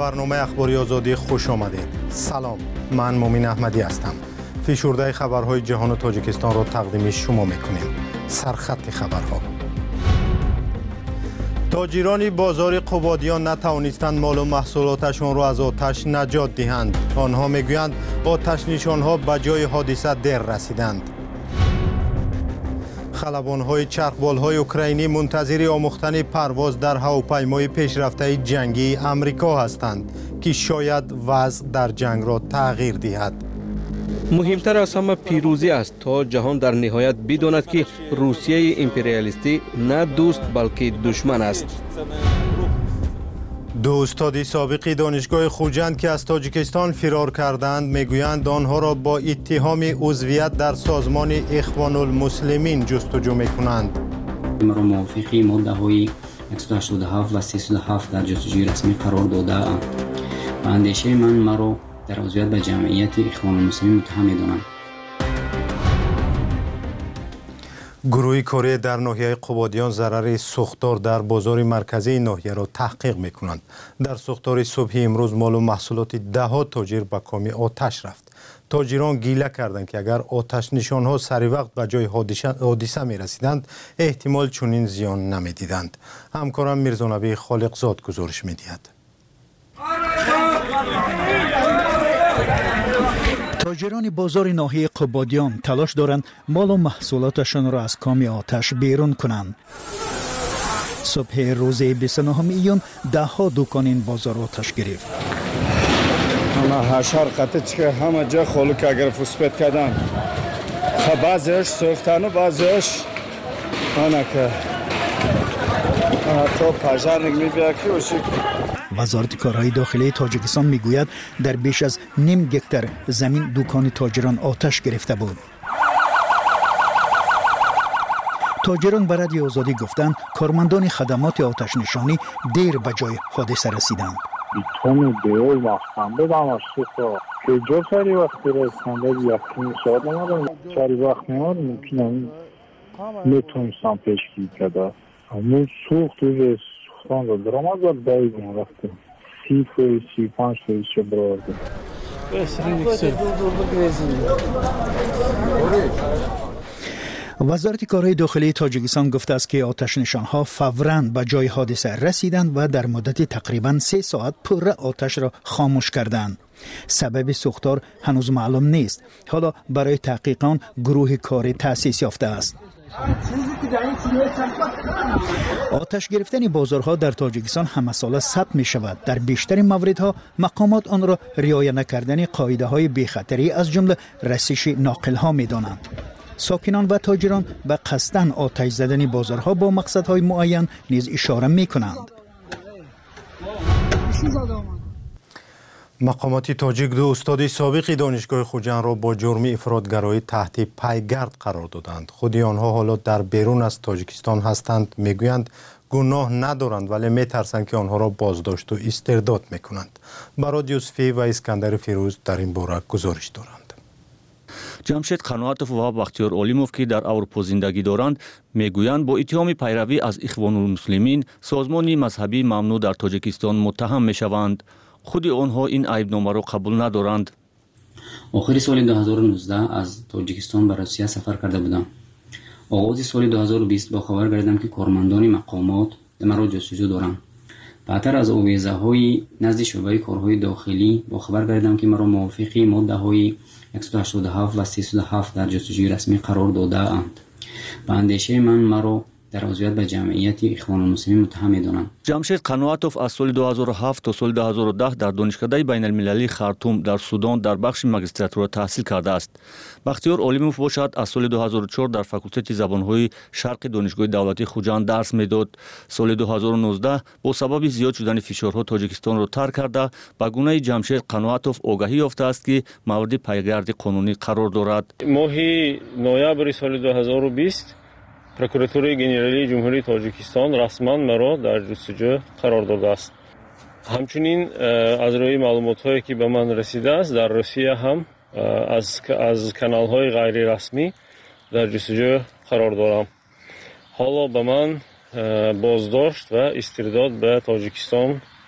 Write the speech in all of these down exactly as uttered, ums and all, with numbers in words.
برنامه اخباری آزادی خوش آمدید. سلام، من مومین احمدی هستم. فیشورده خبرهای جهان و تاجیکستان را تقدیم شما میکنیم. سرخط خبرها: تاجران بازار قبادیان نتوانستند مال و محصولاتشان را از آتش نجات دهند. آنها میگویند آتش نشانها به جای حادثه دیر رسیدند. خلبان‌های چرخبال‌های اوکراینی منتظر آموختن پرواز در هواپیمای پیشرفته جنگی امریکا هستند که شاید وضع در جنگ را تغییر دهد. مهمتر از همه پیروزی است تا جهان در نهایت بداند که روسیه امپریالیستی نه دوست بلکه دشمن است. دو استاد سابق دانشگاه خوجند که از تاجیکستان فرار کردند میگویند آنها را با اتهام عضویت در سازمان اخوان المسلمین جستجو میکنند. مرا موافقی ماده های صد و هشتاد و هفت و سیصد و هفت در جستجوی رسمی قرار داده اند. اندیشه من مرا در عضویت به جمعیت اخوان المسلمین متهم می‌دانند. گروه کاری در ناحیه قبادیان ضرر سوختار در بازار مرکزی ناحیه را تحقیق میکنند. در سوختار صبح امروز مال و محصولات ده ها تاجر به کام آتش رفت. تاجران گیله کردند که اگر آتش نشانها سری وقت به جای حادثه می رسیدند احتمال چنین زیان نمی دیدند. همکارم میرزانبی خالقزاد گزارش می دهد. تاجران بازار ناحیه قبادیان تلاش دارند مال و محصولاتشان را از کام آتش بیرون کنند. صبح روز بیست و نهم ایون ده ها دکان این بازار آتش گرفت. همه هشار قطع که همه جا خلق اگر فسپت کردن. بعضیش سوختن و بعضیش آنه که تو پاژارنگ می‌بینی که وشی. وزارت کارهای داخلی تاجیکستان میگوید در بیش از نیم گکتر زمین دکان تاجران آتش گرفته بود. تاجران به رادیو آزادی گفتند کارمندان خدمات آتش نشانی دیر به جای حادثه رسیدند. بیتون دیو وقتم بدم اشتفا که جا سری وقتی رسنده یکی ساعت نمارم سری وقت نمارم ممکنه میتونستم پیشگیری کرده. همون سوخت روی سوختان رو درامد رو دایدیم وقتی سی فوی سی پانچ فوی چه برارده. وزارت کارهای داخلی تاجیکستان گفته است که آتش نشانها فوراً به جای حادثه رسیدند و در مدت تقریباً سه ساعت پره آتش را خاموش کردند. سبب سوختار هنوز معلوم نیست. حالا برای تحقیقان گروه کاری تأسیس یافته است. آتش گرفتن بازارها در تاجیکستان همه ساله ثبت می شود. در بیشتر موردها مقامات آن را رعایت نکردن قاعده های بی‌خطری از جمله رسیش ناقل ها می دانند. ساکنان و تاجران به قصدن آتش زدن بازارها با مقصدهای معین نیز اشاره می کنند. مقامات تاجیک دو استاد سابق دانشگاه خوجند را با جرم افراطگرایی تحت پیگرد قرار دادند. خودی آنها حالا در بیرون از تاجیکستان هستند. میگویند گناه ندارند ولی میترسند که آنها را بازداشت و استرداد میکنند. برای یوسفی و اسکندر فیروز در این باره گزارش دارند. جمشید قنواتوف و بختیار اولیموف که در اروپا زندگی دارند میگویند با اتهام پیروی از اخوان المسلمین سازمان مذهبی ممنوع در تاجیکستان متهم میشوند. خود آنها این عیبنامه را قبول ندارند. آخر سال دو هزار و نوزده از تاجیکستان به روسیه سفر کرده بودم. آغاز سال دو هزار و بیست با خبر گردیدم که کارمندان مقامات مرا جستجو دارند. بعدتر از آویزه های نزد شعبه کارهای داخلی با خبر گردیدم که مرا موافقی ماده های صد و هشتاد و هفت و سیصد و هفت در جستجوی رسمی قرار داده اند. به اندیشه من مرا در عضویت به جمعیت اخوان المسلمین متهم می‌دانند. جمشید قنواتوف از سال دو هزار و هفت تا سال دو هزار و ده در دانشکده بین المللی خرطوم در سودان در بخش ماجستراتور تحصیل کرده است. بختیار اولیموف باشد از سال دو هزار و چهار در فاکولته زبان‌های شرق دانشگاه دولتی خوجند درس می‌داد. سال دو هزار و نوزده با سبب زیاد شدن فشارها تاجیکستان را ترک کرده به گونه جمشید قنواتوف آگاهی یافته است که مورد پیگرد قانونی قرار دارد. ماه نوامبر سال دو هزار و بیست прокуратураи генералии ҷумҳурии тоҷикистон расман маро дар ҷустуҷӯ қарор додааст. ҳамчунин аз рӯи маълумотҳое ки ба ман расидааст дар русия ҳам аз аз каналҳои ғайрирасмӣ дар ҷустуҷӯ қарор дорам. ҳоло ба ман боздошт ва истирдод ба Тоҷикистон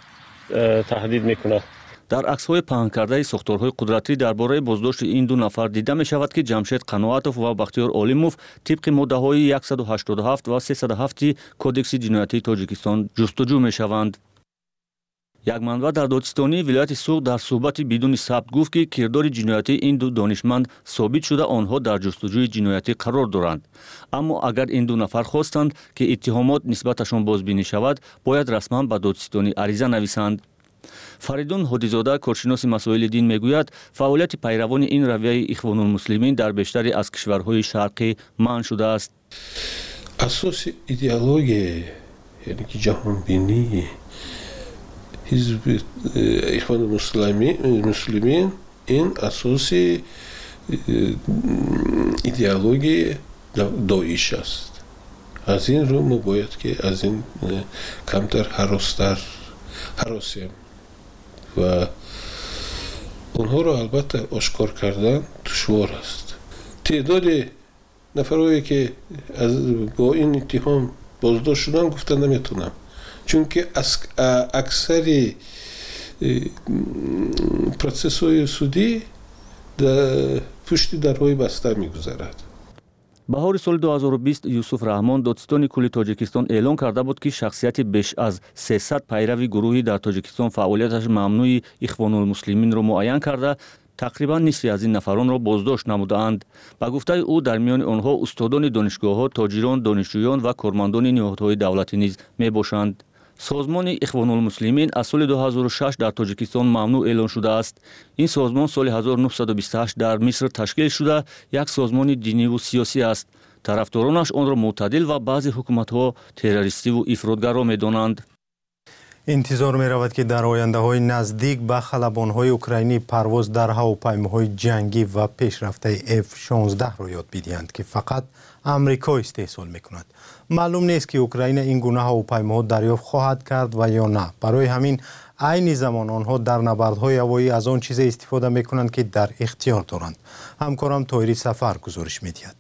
таҳдид мекунад. дар аксҳои паҳн кардаи сохторҳои қудратӣ дар бораи боздошти ин ду нафар дида мешавад, ки ҷамшед Қаноатов ва Бахтиёр Олимов тибқи моддаҳои яксаду ҳаштоду ҳафт ва сесаду ҳафти Кодекси ҷиноятии Тоҷикистон ҷустуҷӯ мешаванд. як манбаъ дар Додистонии вилояти Суғд дар суҳбати бидуни сабт гуфт, ки кирдори ҷиноятии ин ду донишманд собит шуда онҳо дар ҷустуҷӯи ҷиноятӣ қарор доранд. аммо агар ин ду нафар хостанд, ки иттиҳомот нисбаташон бозбинӣ шавад, бояд расман ба Додистонӣ ариза нависанд. Фаридун Ҳодизода, коршиноси масоили дин, мегӯяд, фаъолияти пайравони ин равияи Ихвонулмуслимин дар бештаре аз кишварҳои шарқӣ манъ шудааст. асоси идеология, яъне ки ҷаҳонбинӣ ҳизби Ихвонулмуслимин ин асоси идеологияи Доиш аст. аз ин рӯ мо бояд ки аз ин камтар ҳаростар ҳаросем ва онҳоро албатта ошкор кардан душвор аст. теъдоди нафарое ки бо ин иттиҳом боздошт шудан гуфта наметавонам, чунки аксари процессҳои судӣ пушти дарҳои баста мегузарад. баҳори соли ду ҳазору бист Юсуф Раҳмон, Додистони кулли Тоҷикистон, эълон карда буд, ки шахсияти беш аз сесад пайрави гурӯҳи дар Тоҷикистон фаъолияташ мамнӯи Ихвонулмуслиминро муайян карда, тақрибан нисфи аз ин нафаронро боздошт намудаанд. ба гуфтаи ӯ, дар миёни онҳо устодони донишгоҳҳо, тоҷирон, донишҷӯён ва кормандони ниҳодҳои давлатӣ низ мебошанд. созмони Ихвонулмуслимин аз соли ду ҳазору шаш дар Тоҷикистон мамнӯъ эълон шудааст. ин созмон соли ҳазору нуҳсаду бисту ҳашт дар Миср ташкил шуда, як созмони диниву сиёсӣ аст. тарафдоронаш онро мӯътадил ва баъзе ҳукуматҳо террористиву ифротгаро медонанд. интизор меравад, ки дар ояндаҳои наздик ба халабонҳои украинӣ парвоз дар ҳавопаймоҳои ҷангӣ ва пешрафтаи эф шонздаҳ-ро ёд бидиҳанд, ки фақат амрико истеҳсол мекунад. маълум нест, ки Украина ин гуна ҳавопаймоҳо дарёфт хоҳад кард ва ё на. барои ҳамин айни замон онҳо дар набардҳои ҳавоӣ аз он чизе истифода мекунанд, ки дар ихтиёр доранд. ҳамкорам Тоҳири Сафар гузориш медиҳад.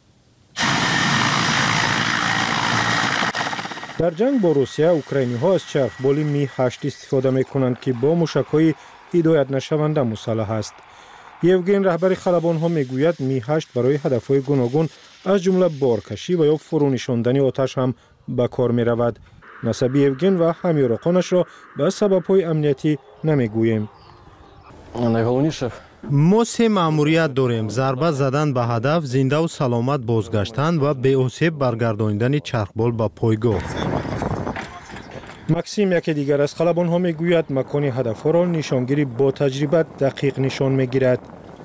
дар ҷанг бо Русия украиниҳо аз чархболи ми ҳашт истифода мекунанд, ки бо мушакҳои ҳидоятнашаванда мусаллаҳ аст. Евген, раҳбари халабонҳо, мегӯяд ми ҳашт барои ҳадафҳои гуногун аз ҷумла боркашӣ ва ё фурӯнишондани оташ ҳам ба кор меравад. насаби Евген ва ҳамёрақонашро ба сабабҳои амниятӣ намегӯем. мо се маъмурият дорем: зарба задан ба ҳадаф, зиндаву саломат бозгаштан ва беосеб баргардонидани чархбол ба пойгоҳ. Максим, яке дигар аз халабонҳо, мегӯяд макони ҳадафҳоро нишонгири бо таҷриба дақиқ нишон мегирад.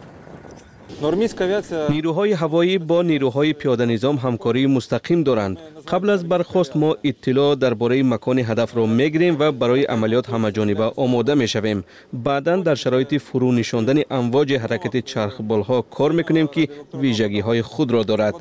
نیروهای هوایی با نیروهای پیاده نظام همکاری مستقیم دارند. قبل از برخاست ما اطلاع درباره مکان هدف را میگیریم و برای عملیات همه‌جانبه آماده میشویم. بعداً در شرایط فرو نشاندن امواج حرکت چرخبال ها کار میکنیم که ویژگی های خود را دارد.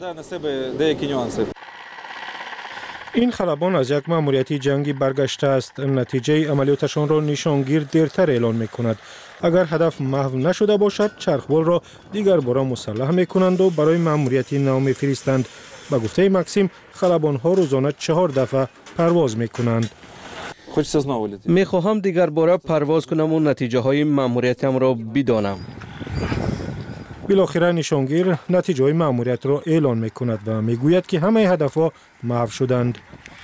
این خلبان از یک مأموریت جنگی برگشته است. نتیجه عملیاتشان را نشانگیر دیرتر اعلان میکند. اگر هدف محو نشده باشد، چرخبال را دیگر بار مسلح میکنند و برای مأموریتی نو میفرستند. با گفته مکسیم، خلبان ها روزانه چهار دفعه پرواز میکنند. میخواهم دیگر بار پرواز کنم و نتیجه های مأموریتم را بدانم. بالاخره نشانگیر نتیجه های مأموریت را اعلان میکند و میگوید که همه هدفها محو شدند.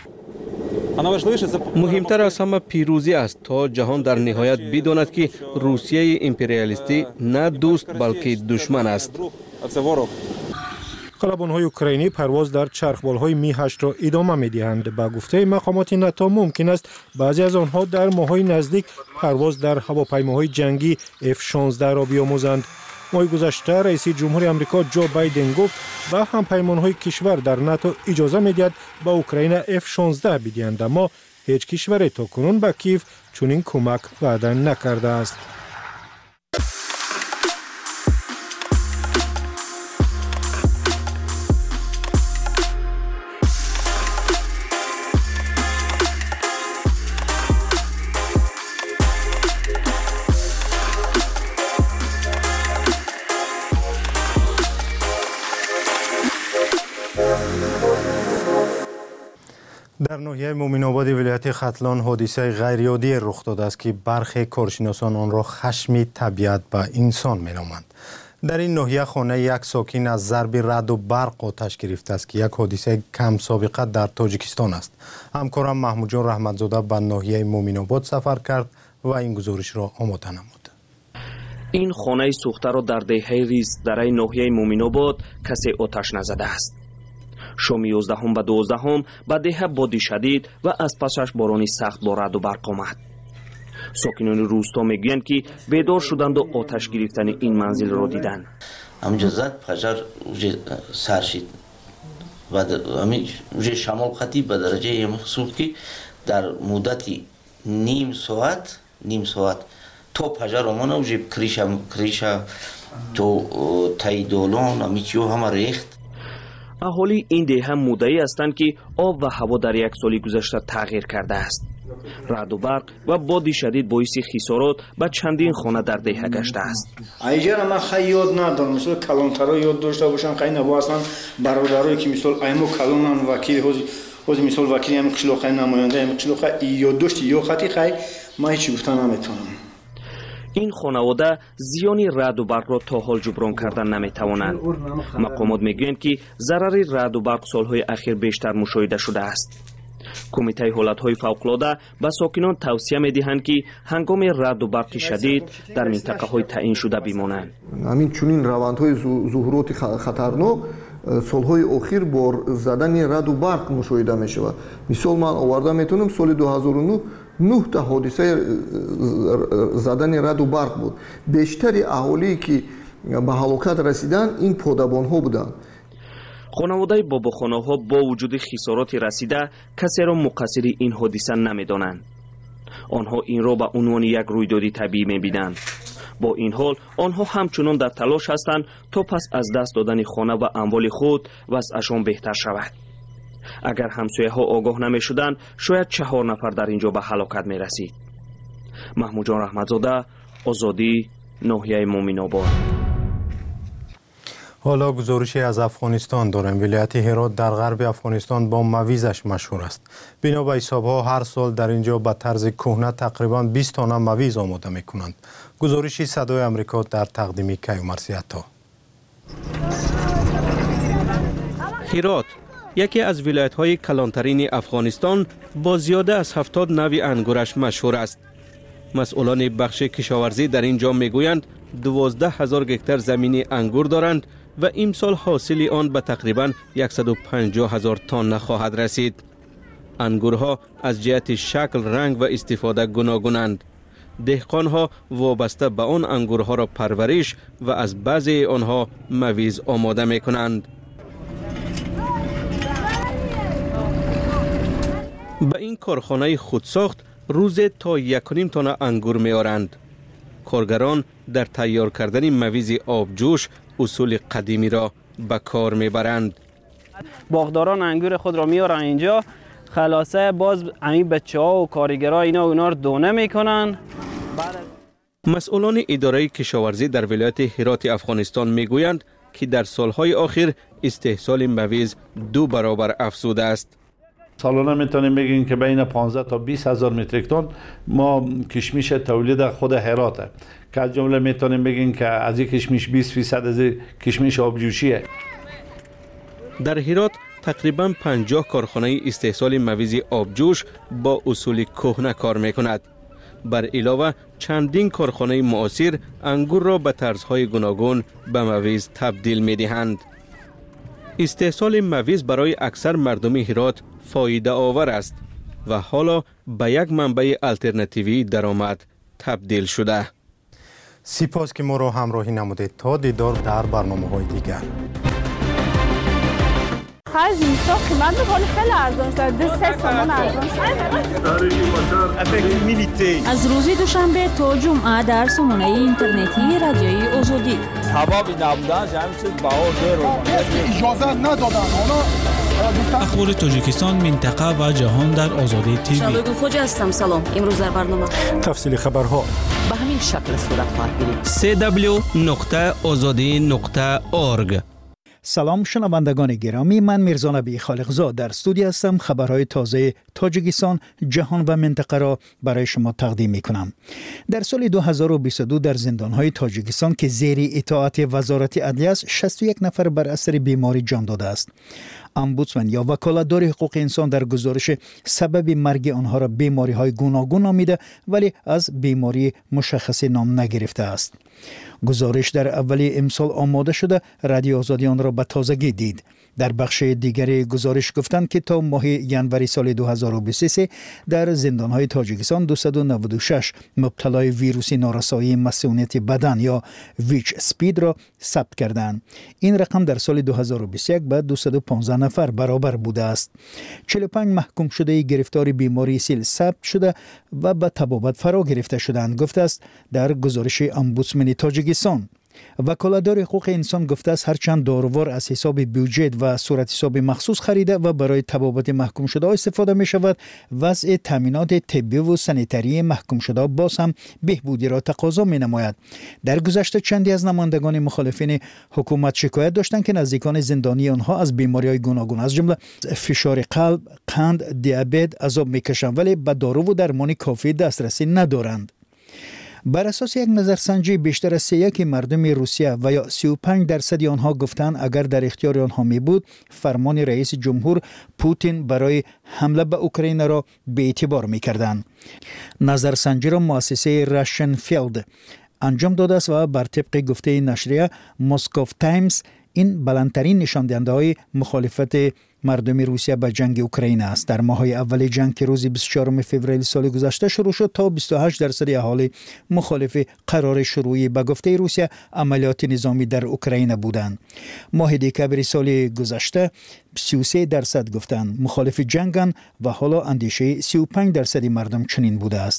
مهمتر از همه پیروزی است تا جهان در نهایت بداند که روسیه امپریالیستی نه دوست بلکه دشمن است. خلبان‌های اوکراینی پرواز در چرخبال‌های می هشت را ادامه می‌دهند. با گفته مقامات ناتو ممکن است بعضی از آنها در ماه‌های نزدیک پرواز در هواپیماهای جنگی اف شانزده را بیاموزند. ماه گذشته رئیس جمهور آمریکا جو بایدن گفت با همپیمان‌های کشور در ناتو اجازه می‌دهد با اوکراین اف شانزده بدهند، اما هیچ کشوری تاکنون به کیف چنین کمک وعده نکرده است. در ناحیه مومن آباد ولایت ختلان حادثه غیرعادی رخ داده است که برخی کارشناسان آن را خشم طبیعت به انسان می‌نامند. در این ناحیه خانه یک ساکن از ضرب رعد و برق آتش گرفته است که یک حادثه کم سابقه در تاجیکستان است. همکارم محمود جان رحمتزاده به ناحیه مومن آباد سفر کرد و این گزارش را آماده نمود. این خانه سوخته را در دهه ریز در این ناحیه مومن آباد کسی آتش نزده است. شام یازدهم به دوازدهم به ده بادی شدید و از پسش بارانی سخت با رعد و برق آمد. ساکنان روستا میگویند که بیدار شدند و آتش گرفتن این منزل را دیدند. همجا زد پجر سر شد و همین شمال خطیب به درجه محسوب که در مدتی نیم ساعت نیم ساعت تا پجر آمانه وجه کریشا کریشا تو تایدولان همیچیو همه ریخت. اهالی این ده هم مدعی هستند که آب و هوا در یک سال گذشته تغییر کرده است. رعد و برق و باد شدید باعث خسارات به چندین خانه در دهه گشته است. ایجا من خیلی یاد ندارم، مثلا کلانترا یاد داشته باشم، خیلی نبا اصلا برادرایی که مثلا ایمو کلانن وکیل هوزی هوزی مثلا وکیل هم قشلوخه نماینده هم قشلوخه یاد داشتی یا خطی خیلی ما هیچی گفتن نمیتونم. این خانواده زیانی رعد و برق را تا حال جبران کردن نمیتوانند. مقامات میگویند که ضرر رعد و برق سالهای اخیر بیشتر مشاهده شده است. کمیته حالتهای فوق‌العاده به ساکنان توصیه می‌دهند که هنگام رعد و برق شدید در منطقه‌های تعیین شده بمانند. همین چنین روندهای ظهورات خطرناک سالهای اخیر با زدن رعد و برق مشاهده می‌شود. مثال من آورده میتونم سال دو هزار و نه نه تا حادثه زدن رعد و برق بود. بیشتر اهالی که به هلاکت رسیدن این پادبان‌ها بودند. خانواده باباخانه‌ها با وجود خسارات رسیده کسی را مقصر این حادثه نمی‌دانند. آنها این را به عنوان یک رویداد طبیعی می‌بینند. با این حال آنها همچنان در تلاش هستند تا پس از دست دادن خانه و اموال خود وضعشان بهتر شود. اگر همسایه‌ها آگاه نمی‌شدند شاید چهار نفر در اینجا به هلاکت می‌رسید. محمود جان رحمتزاده، آزادی، ناحیه مومن آباد. حالا گزارشی از افغانستان داریم. ولایت هرات در غرب افغانستان با مویزش مشهور است. بنا به حساب‌ها هر سال در اینجا به طرز کهنه تقریباً بیست تن مویز آماده می‌کنند. گزارشی صدای آمریکا در تقدیم کیومرثی عطا. هرات یکی از ولایت‌های کلانترین افغانستان با زیاده از هفتاد نوع انگورش مشهور است. مسئولان بخش کشاورزی در اینجا میگویند دوازده هزار هکتار زمین انگور دارند و امسال حاصل آن به تقریباً صد و پنجاه هزار تن خواهد رسید. انگورها از جهت شکل، رنگ و استفاده گوناگونند. دهقانها وابسته به آن انگورها را پرورش و از بعضی آنها مویز آماده می کنند. به این کارخانه خودساخت روز تا یک و نیم تن انگور می آرند. کارگران در تیار کردن مویز آبجوش اصول قدیمی را به کار می برند. باغداران انگور خود را می آرند اینجا، خلاصه باز همین بچه ها و کارگرها اینا و اینا رو دونه می کنن. مسئولان اداره کشاورزی در ولایت هرات افغانستان می گویند که در سالهای آخر استحصال مویز دو برابر افزوده است. سالانه میتونیم بگیم که بین پانزده تا بیست هزار متریک تن ما کشمش تولید خود هراته که از جمله میتونیم بگیم که از این کشمش بیست فیصد از کشمش آبجوشیه. در هرات تقریبا پنجاه کارخانه استحصال مویز آبجوش با اصول کهنه کار میکند. بر علاوه چندین کارخانه معاصر انگور را به طرزهای گوناگون به مویز تبدیل میدهند. استحصال مویز برای اکثر مردم هرات فایده آور است و حالا به یک منبع الترناتیوی درآمد تبدیل شده. سپاس که ما را همراهی نمودید. تا دیدار در برنامه‌های دیگر. خرج اینستا قیمت بخوری خیلی ارزان شده. ده سه سامان ارزان شده. از روز دوشنبه تا جمعه در سامانه اینترنتی رادیوی آزادی. تمام نبودن همین چیز بهار داره. اجازه ندادن. اخبار تاجیکستان، منطقه و جهان در آزادی تیوی. شبگون خوج هستم. سلام. امروز در برنامه تفصیل خبرها به همین شکل صورت خواهد گرفت. سی دبلیو نقطه آزادی نقطه اورگ. سلام شنوندگان گرامی، من میرزا نبی خالقزاد در استودیو هستم. خبرهای تازه تاجیکستان، جهان و منطقه را برای شما تقدیم می کنم. در سال دو هزار و بیست و دو در زندانهای تاجیکستان که زیر اطاعت وزارت عدلیه است، شصت و یک نفر بر اثر بیماری جان داده است. امبودسمن یا وکالتدار حقوق انسان در گزارش سبب مرگ آنها را بیماری های گوناگون نامیده، ولی از بیماری مشخصی نام نگرفته است. گزارش در اولی امسال آماده شده، رادیو آزادی آن را به تازگی دید. در بخش دیگری گزارش گفتند که تا ماه ینوری سال دو هزار و بیست و سه در زندانهای تاجیکستان دویست و نود و شش مبتلای ویروس نارسایی مسئولیت بدن یا ویچ اسپید را ثبت کردند. این رقم در سال دو هزار و بیست و یک به دویست و پانزده نفر برابر بوده است. چهل و پنج محکوم شده گرفتار بیماری سیل ثبت شده و به تبابت فرا گرفته شدند، گفته است در گزارش امبودسمن تاجیکستان. وکالتدار حقوق انسان گفته است هرچند داروار از حساب بودجه و صورت حساب مخصوص خریده و برای تبابت محکوم شده استفاده می شود، وضع تامینات طبی و سانیتری محکوم شده باز هم بهبودی را تقاضا می نماید. در گذشته چندی از نمایندگان مخالفین حکومت شکایت داشتند که نزدیکان زندانی آنها از بیماری‌های گوناگون از جمله فشار قلب، قند، دیابت عذاب می‌کشند ولی به دارو و درمان کافی دسترسی ندارند. بر اساس یک نظرسنجی بیشتر از سه یک مردم روسیه و یا سی و پنج درصد آنها گفتند اگر در اختیار آنها می بود فرمان رئیس جمهور پوتین برای حمله به اوکراین را به اعتبار می کردند. نظرسنجی را مؤسسه راشن فیلد انجام داده است و بر طبق گفته نشریه مسکو تایمز این بلندترین نشان دهنده های مخالفت مردم روسیه به جنگ اوکراین است. در ماه‌های اول جنگ که روز بیست و چهارم فوریه سال گذشته شروع شد تا بیست و هشت درصد اهالی مخالف قرار شروعی به گفته روسیه عملیات نظامی در اوکراین بودند. ماه دکمبر سال گذشته سی و سه درصد گفتند مخالف جنگند و حالا اندیشه سی و پنج درصد مردم چنین بوده است.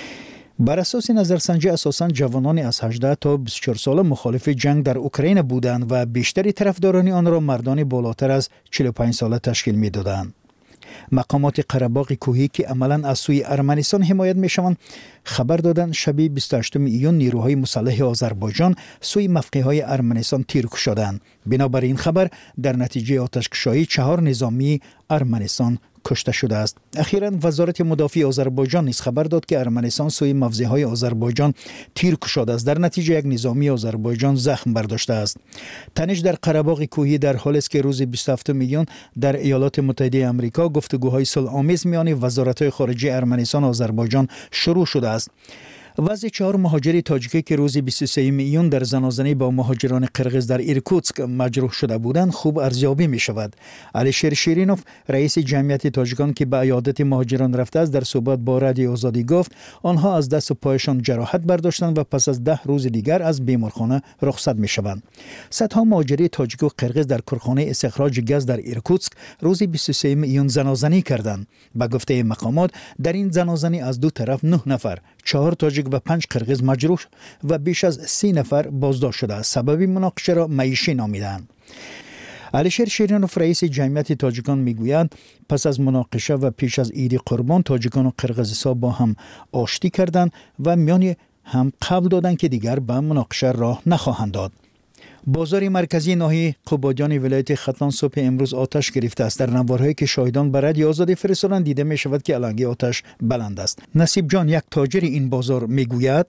بر اساس نظرسنجی اساساً جوانان از هجده تا بیست و چهار ساله مخالف جنگ در اوکراین بودند و بیشتری طرفداران آن را مردان بالاتر از چهل و پنج ساله تشکیل می‌دادند. مقامات قره‌باغ کوهی که عملاً از سوی ارمنستان حمایت می‌شوند خبر دادند شب بیست و هشتم ایون نیروهای مسلح آذربایجان سوی موقع‌های ارمنستان تیر شدند. بنابر این خبر در نتیجه آتش‌کشی چهار نظامی ارمنستان کشته شده است. اخیراً وزارت مدافع آذربایجان نیز خبر داد که ارمنستان سوی موضع‌های آذربایجان تیر شده است. در نتیجه یک نظامی آذربایجان زخم برداشته است. تنش در قره‌باغ کوهی در حالی است که روز بیست و هفتم میلیون در ایالات متحده آمریکا گفتگوهای صلح‌آمیز میان وزارت‌های خارجه ارمنستان و آذربایجان شروع شده است. وضع چهار مهاجر تاجیکی که روز بیست و سه میلیون در زنازنی با مهاجران قرغیز در ایرکوتسک مجروح شده بودند خوب ارزیابی می شود. علیشیر شیرینوف رئیس جمعیت تاجیکان که به عیادت مهاجران رفته است در صحبت با رادیو آزادی گفت آنها از دست و پایشان جراحت برداشتند و پس از ده روز دیگر از بیمارخانه رخصت می شوند. صدها مهاجر تاجیک و قرغیز در کارخانه استخراج گاز در ایرکوتسک روز بیست و سه میلیون زنازنی کردند. به گفته مقامات در این زنازنی از دو طرف نه نفر، چهار تاجیک و پنج قرغیز مجروح و بیش از سی نفر بازداشت شده. سبب مناقشه را معیشی نامیدند. علیشیر شیرینوف رئیس جمعیت تاجیکان میگوید پس از مناقشه و پیش از عید قربان تاجیکان و قرغیزها با هم آشتی کردند و میان هم قبول دادند که دیگر به مناقشه راه نخواهند داد. بازار مرکزی ناحیه قبادیان ولایت ختلان صبح امروز آتش گرفته است. در نوارهایی که شاهدان به رادیو آزادی فرستادند دیده می شود که علنگی آتش بلند است. نصیب جان یک تاجر این بازار میگوید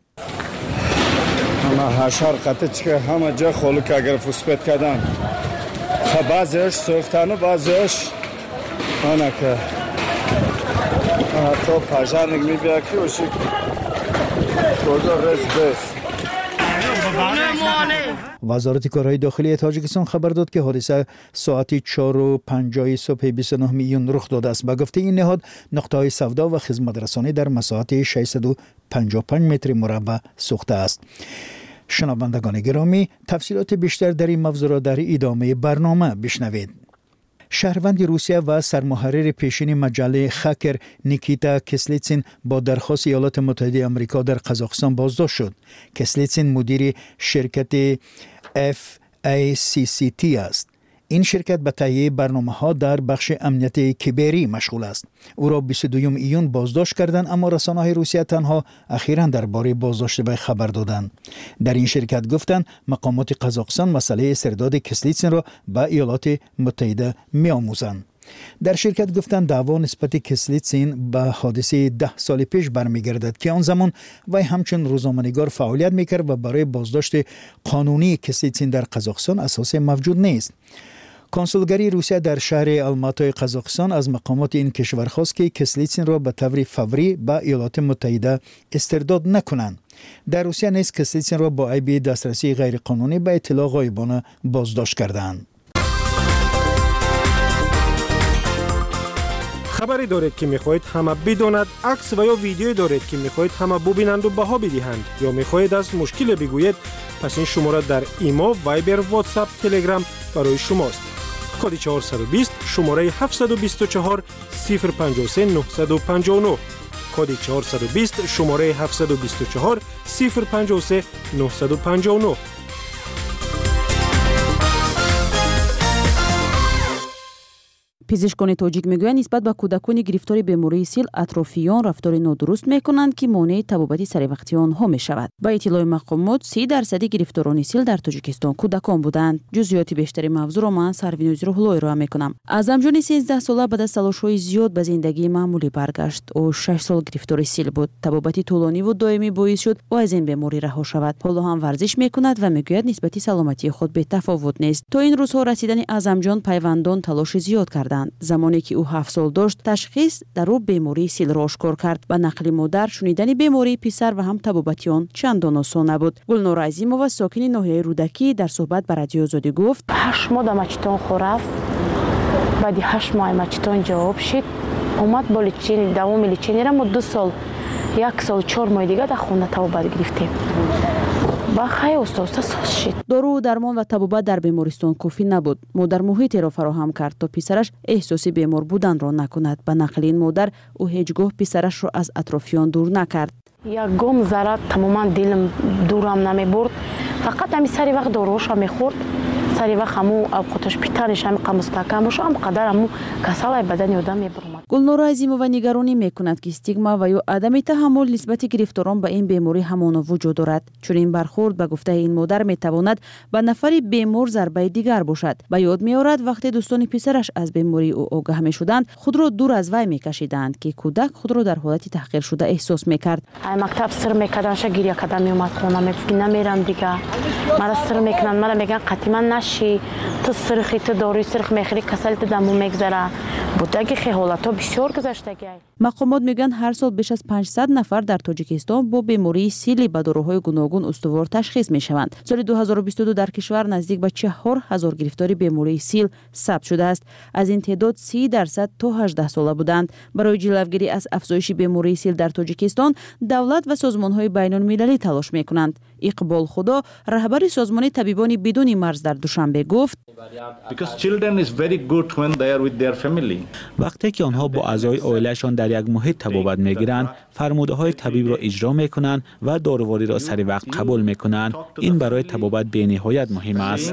همه هشار قطع که همه جا خلق اگر فسپت کردن بعضیش سوختن و بعضیش آنه که حتی پجرنگ می بیا که اوشی کجا رز بس. وزارت کارهای داخلی تاجیکستان خبر داد که حادثه ساعت چهار و پنجاه صبح بیست و نه میلیون رخ داده است. به گفته این نهاد نقطه‌های سودا و خدمت رسانی در مساحت ششصد و پنجاه و پنج متر مربع سوخته است. شنوندگان گرامی، تفصیلات بیشتر در این موضوع را در ادامه برنامه بشنوید. شهروند روسیه و سرمحرر پیشین مجله خکر نیکیتا کسلیتسین با درخواست ایالات متحده آمریکا در قزاقستان بازداشت شد. کسلیتسین مدیر شرکت اف ای سی سی تی است. این شرکت به تهیه برنامه‌ها در بخش امنیت کیبری مشغول است. او را بیست و دوم ایون بازداشت کردند، اما رسانه‌های روسیه تنها اخیراً درباره بازداشت وی خبر دادند. در این شرکت گفتند مقامات قزاقستان مسئله استرداد کسلیتسین را به ایالات متحده می‌آموزند. در شرکت گفتند دعوا نسبت کسلیتسین به حادثه ده سال پیش برمیگردد که آن زمان وی همچون روزنامه‌نگار فعالیت میکرد و برای بازداشت قانونی کسلیتسین در قزاقستان اساس موجود نیست. کنسولگری روسیه در شهر الماتای قزاقستان از مقامات این کشور خواست که کسلیتسین را به طور فوری به ایالات متحده استرداد نکنند. در روسیه نیز کسلیتسین را با عیب دسترسی غیرقانونی به اطلاع غایبانه بازداشت کردند. خبری دارید که میخواهید همه بداند، عکس و یا ویدیویی دارید که میخواهید همه ببینند و بها بدهند، یا میخواهید از مشکل بگویید، پس این شماره در ایما، وایبر، واتساپ، تلگرام برای شماست. کد چهارصد و بیست شماره هفتصد و بیست و چهار صفر پنجاه و سه نهصد و پنجاه و نه. کد چهارصد و بیست شماره هفتصد و بیست و چهار صفر پنجاه و سه نهصد و پنجاه و نه. پزشکان تاجیک میگویند نسبت به کودکان گرفتار بیماری سیل اطرافیان رفتار نادرست میکنند که مانع تبابت سروقتی آنها میشود. با اطلاع مقامات سی درصد گرفتاران سیل در تاجیکستان کودکان بودند. جزئیات بیشتری موضوع را من سروینوز روحلو ارائه میکنم. اعظمجان سیزده ساله بعد از تلاش‌های زیاد به زندگی معمولی برگشت. او شش سال گرفتار سیل بود. تبابت طولانی و دائمی باعث شد او از این بیماری رها شود. حالا هم ورزش میکند و میگوید نسبت سلامتی خود به تفاوت نیست. تا این روزها رسیدن اعظمجان پیوندان تلاش زیاد کردند. زمانی که او هفت سال داشت تشخیص در او بیماری سیل را آشکار کرد. با نقل مادر شنیدن بیماری پسر و هم تبابتی آن چندان آسان نبود. گلنور عظیمова ساکن ناحیه رودکی در صحبت با رادیو آزادی گفت: هشت ماه مچتون خورفت، بعد هشت ماه مچتون جواب شد، اومد با لیچین دوام لیچینی را ما دو سال یک سال چهار ماه دیگه در خونه تبابت گرفتیم. با خیلی استاد ساز شد. دارو درمان و تبابت در بیمارستان کافی نبود. مادر محیطی را فراهم کرد تا پسرش احساسی بیمار بودن را نکند. به نقل این مادر او هیچگاه پسرش را از اطرافیان دور نکرد. یک گام ذره تماما دلم دورم نمی برد. فقط همی سری وقت داروش می خورد. سری وقت همو اوقاتش پیترش هم مستحکم باشه، هم قدر همو کسال بدن آدم میبرد. گلنور عظیمова نگرانی میکند که استیگما و یا عدم تحمل نسبت گرفتاران به این بیماری همانا وجود دارد. چون این برخورد به گفته این مادر میتواند به نفر بیمار ضربه دیگر باشد. به یاد میآورد وقتی دوستان پسرش از بیماری او آگاه میشدند خود را دور از وی میکشیدند که کودک خود را در حالت تحقیر شده احساس میکرد. مکتب سر میکردنش گریه کردن میومد خونه میگفت نمیرم دیگه. مرا سر میکنن، مرا میگن قطعا نشی، تو سرخی تو داروی سرخ میخوری کسلت دمو میگذره. بودگی خیلی حالتا بسیار گذشتگی. مقامات میگن هر سال بیش از پانصد نفر در تاجیکستان با بیماری سیل با داروهای گوناگون استوار تشخیص میشوند. سال دو هزار و بیست و دو در کشور نزدیک به چهار هزار گرفتاری بیماری سیل ثبت شده است. از این تعداد سی درصد تا هجده ساله بودند. برای جلوگیری از افزایش بیماری سیل در تاجیکستان دولت و سازمان‌های بین‌المللی تلاش میکنند. اقبال خدا رهبر سازمان طبیبان بدون مرز در دوشنبه گفت: وقتی که آنها با اعضای عائله‌شان در یک محیط تبابت میگیرند، فرموده‌های طبیب را اجرا میکنند و داروواری را سری وقت قبول میکنند. این برای تبابت بی‌نهایت مهم است.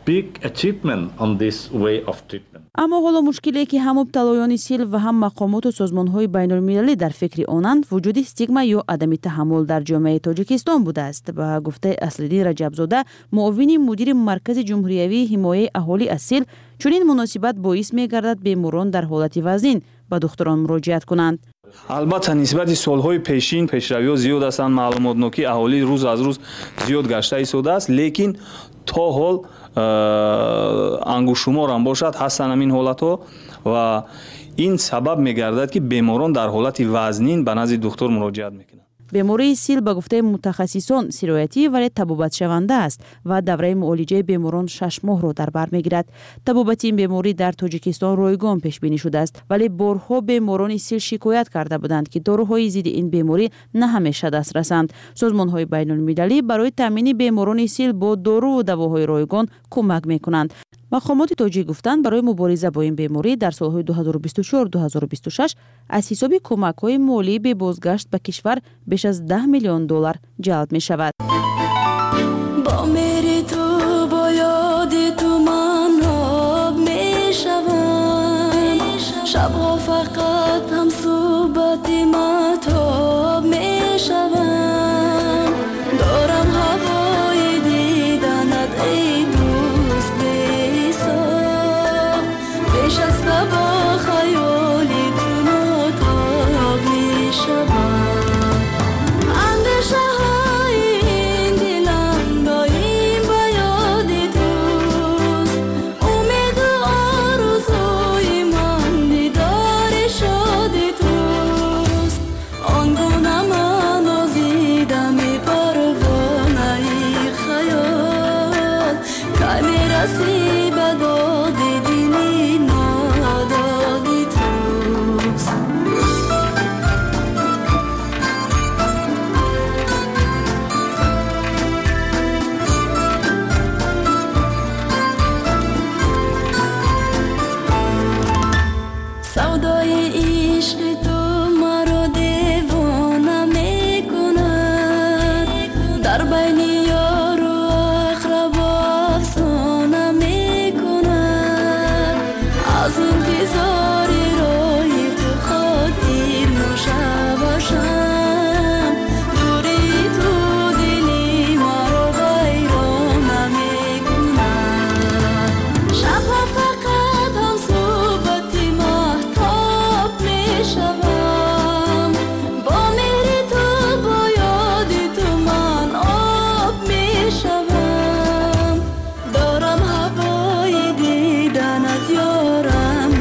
اما حالا مشکلی که هم مبتلایان سیل و هم مقامات و سازمان‌های بین‌المللی در فکر آنند وجود استیگما یا عدم تحمل در جامعه تاجیکستان بوده است. با گفته اصلدین رجبزاده، معاون مدیر مرکز جمهوری حمایت اهالی از سیل، چون این مناسبت باعث می‌گردد بیماران در حالت وزین به دکتران مراجعت کنند. البته نسبت سالهای پیشین پیشروی‌ها زیاد هستند. معلومات‌نوکی اهالی روز از روز زیاد گشته ایستاده است، لیکن تا حال انگشت‌شمار هم باشد هستند همین حالت‌ها و این سبب می‌گردد که بیماران در حالت وزنین به نزد دکتر مراجعت می‌کنند. بیماری سیل به گفته متخصصان سرایتی ولی تبابت شونده است و دوره معالجه بیماران شش ماه را در بر میگیرد. تبابت این بیماری در تاجیکستان رایگان پیش بینی شده است، ولی بارها بیماران سیل شکایت کرده بودند که داروهای ضد این بیماری نه همیشه دسترسند. سازمان‌های بین‌المللی برای تامین بیماران سیل با دارو و دواهای رایگان کمک میکنند. مقامات تاجیک گفتند برای مبارزه با این بیماری در سالهای دو هزار و بیست و چهار تا دو هزار و بیست و شش از حساب کمک‌های مالی به بازگشت به کشور بیش از ده میلیون دلار جلب می شود. با میری تو با یاد تو من شبها فقط هم صحبت مهتاب می شوم دارم هوای دیدنت ای دوست بی‌حساب پیش از با خیالی تو ناتاب می شوم اندیشه های این دلم دایم به یاد توست امید و آرزوی من دیدار شاد توست آنگونه من آزیدم پروانه خیال که می رسی به داد دلی نادادی توست سودای عشق تو مرا دیوانه می کند در بین یار و اقربا افسانه می کند از انتظار روی تو خاطر نوشه باشم دوری تو دلی مرا ویرانه می کند شبها فقط هم صحبت مهتاب می شوم با مهر تو با یاد تو من آب می شوم دارم هوای دیدنت یارم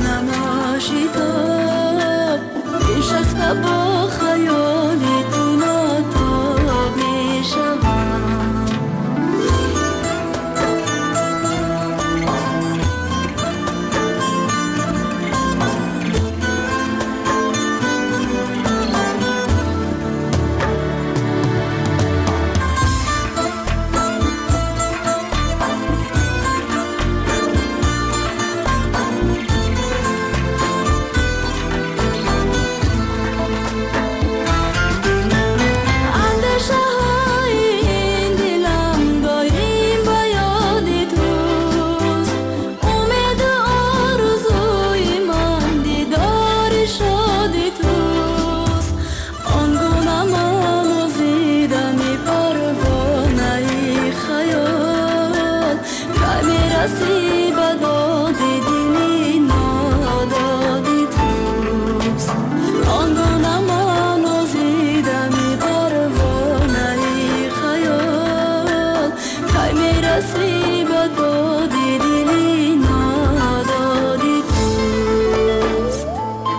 نماشیتاب پیش از با خیالی تو ناتاب می شوم اندیشه های این دلم دایم به یاد توست امید و آرزوی من دیدار شاد توست آنگونه من آزیدم پروانه خیال که می رسی به داد دلی نادادی توست آنگونه من آزیدم پروانه خیال که می رسی به داد دلی نادادی توست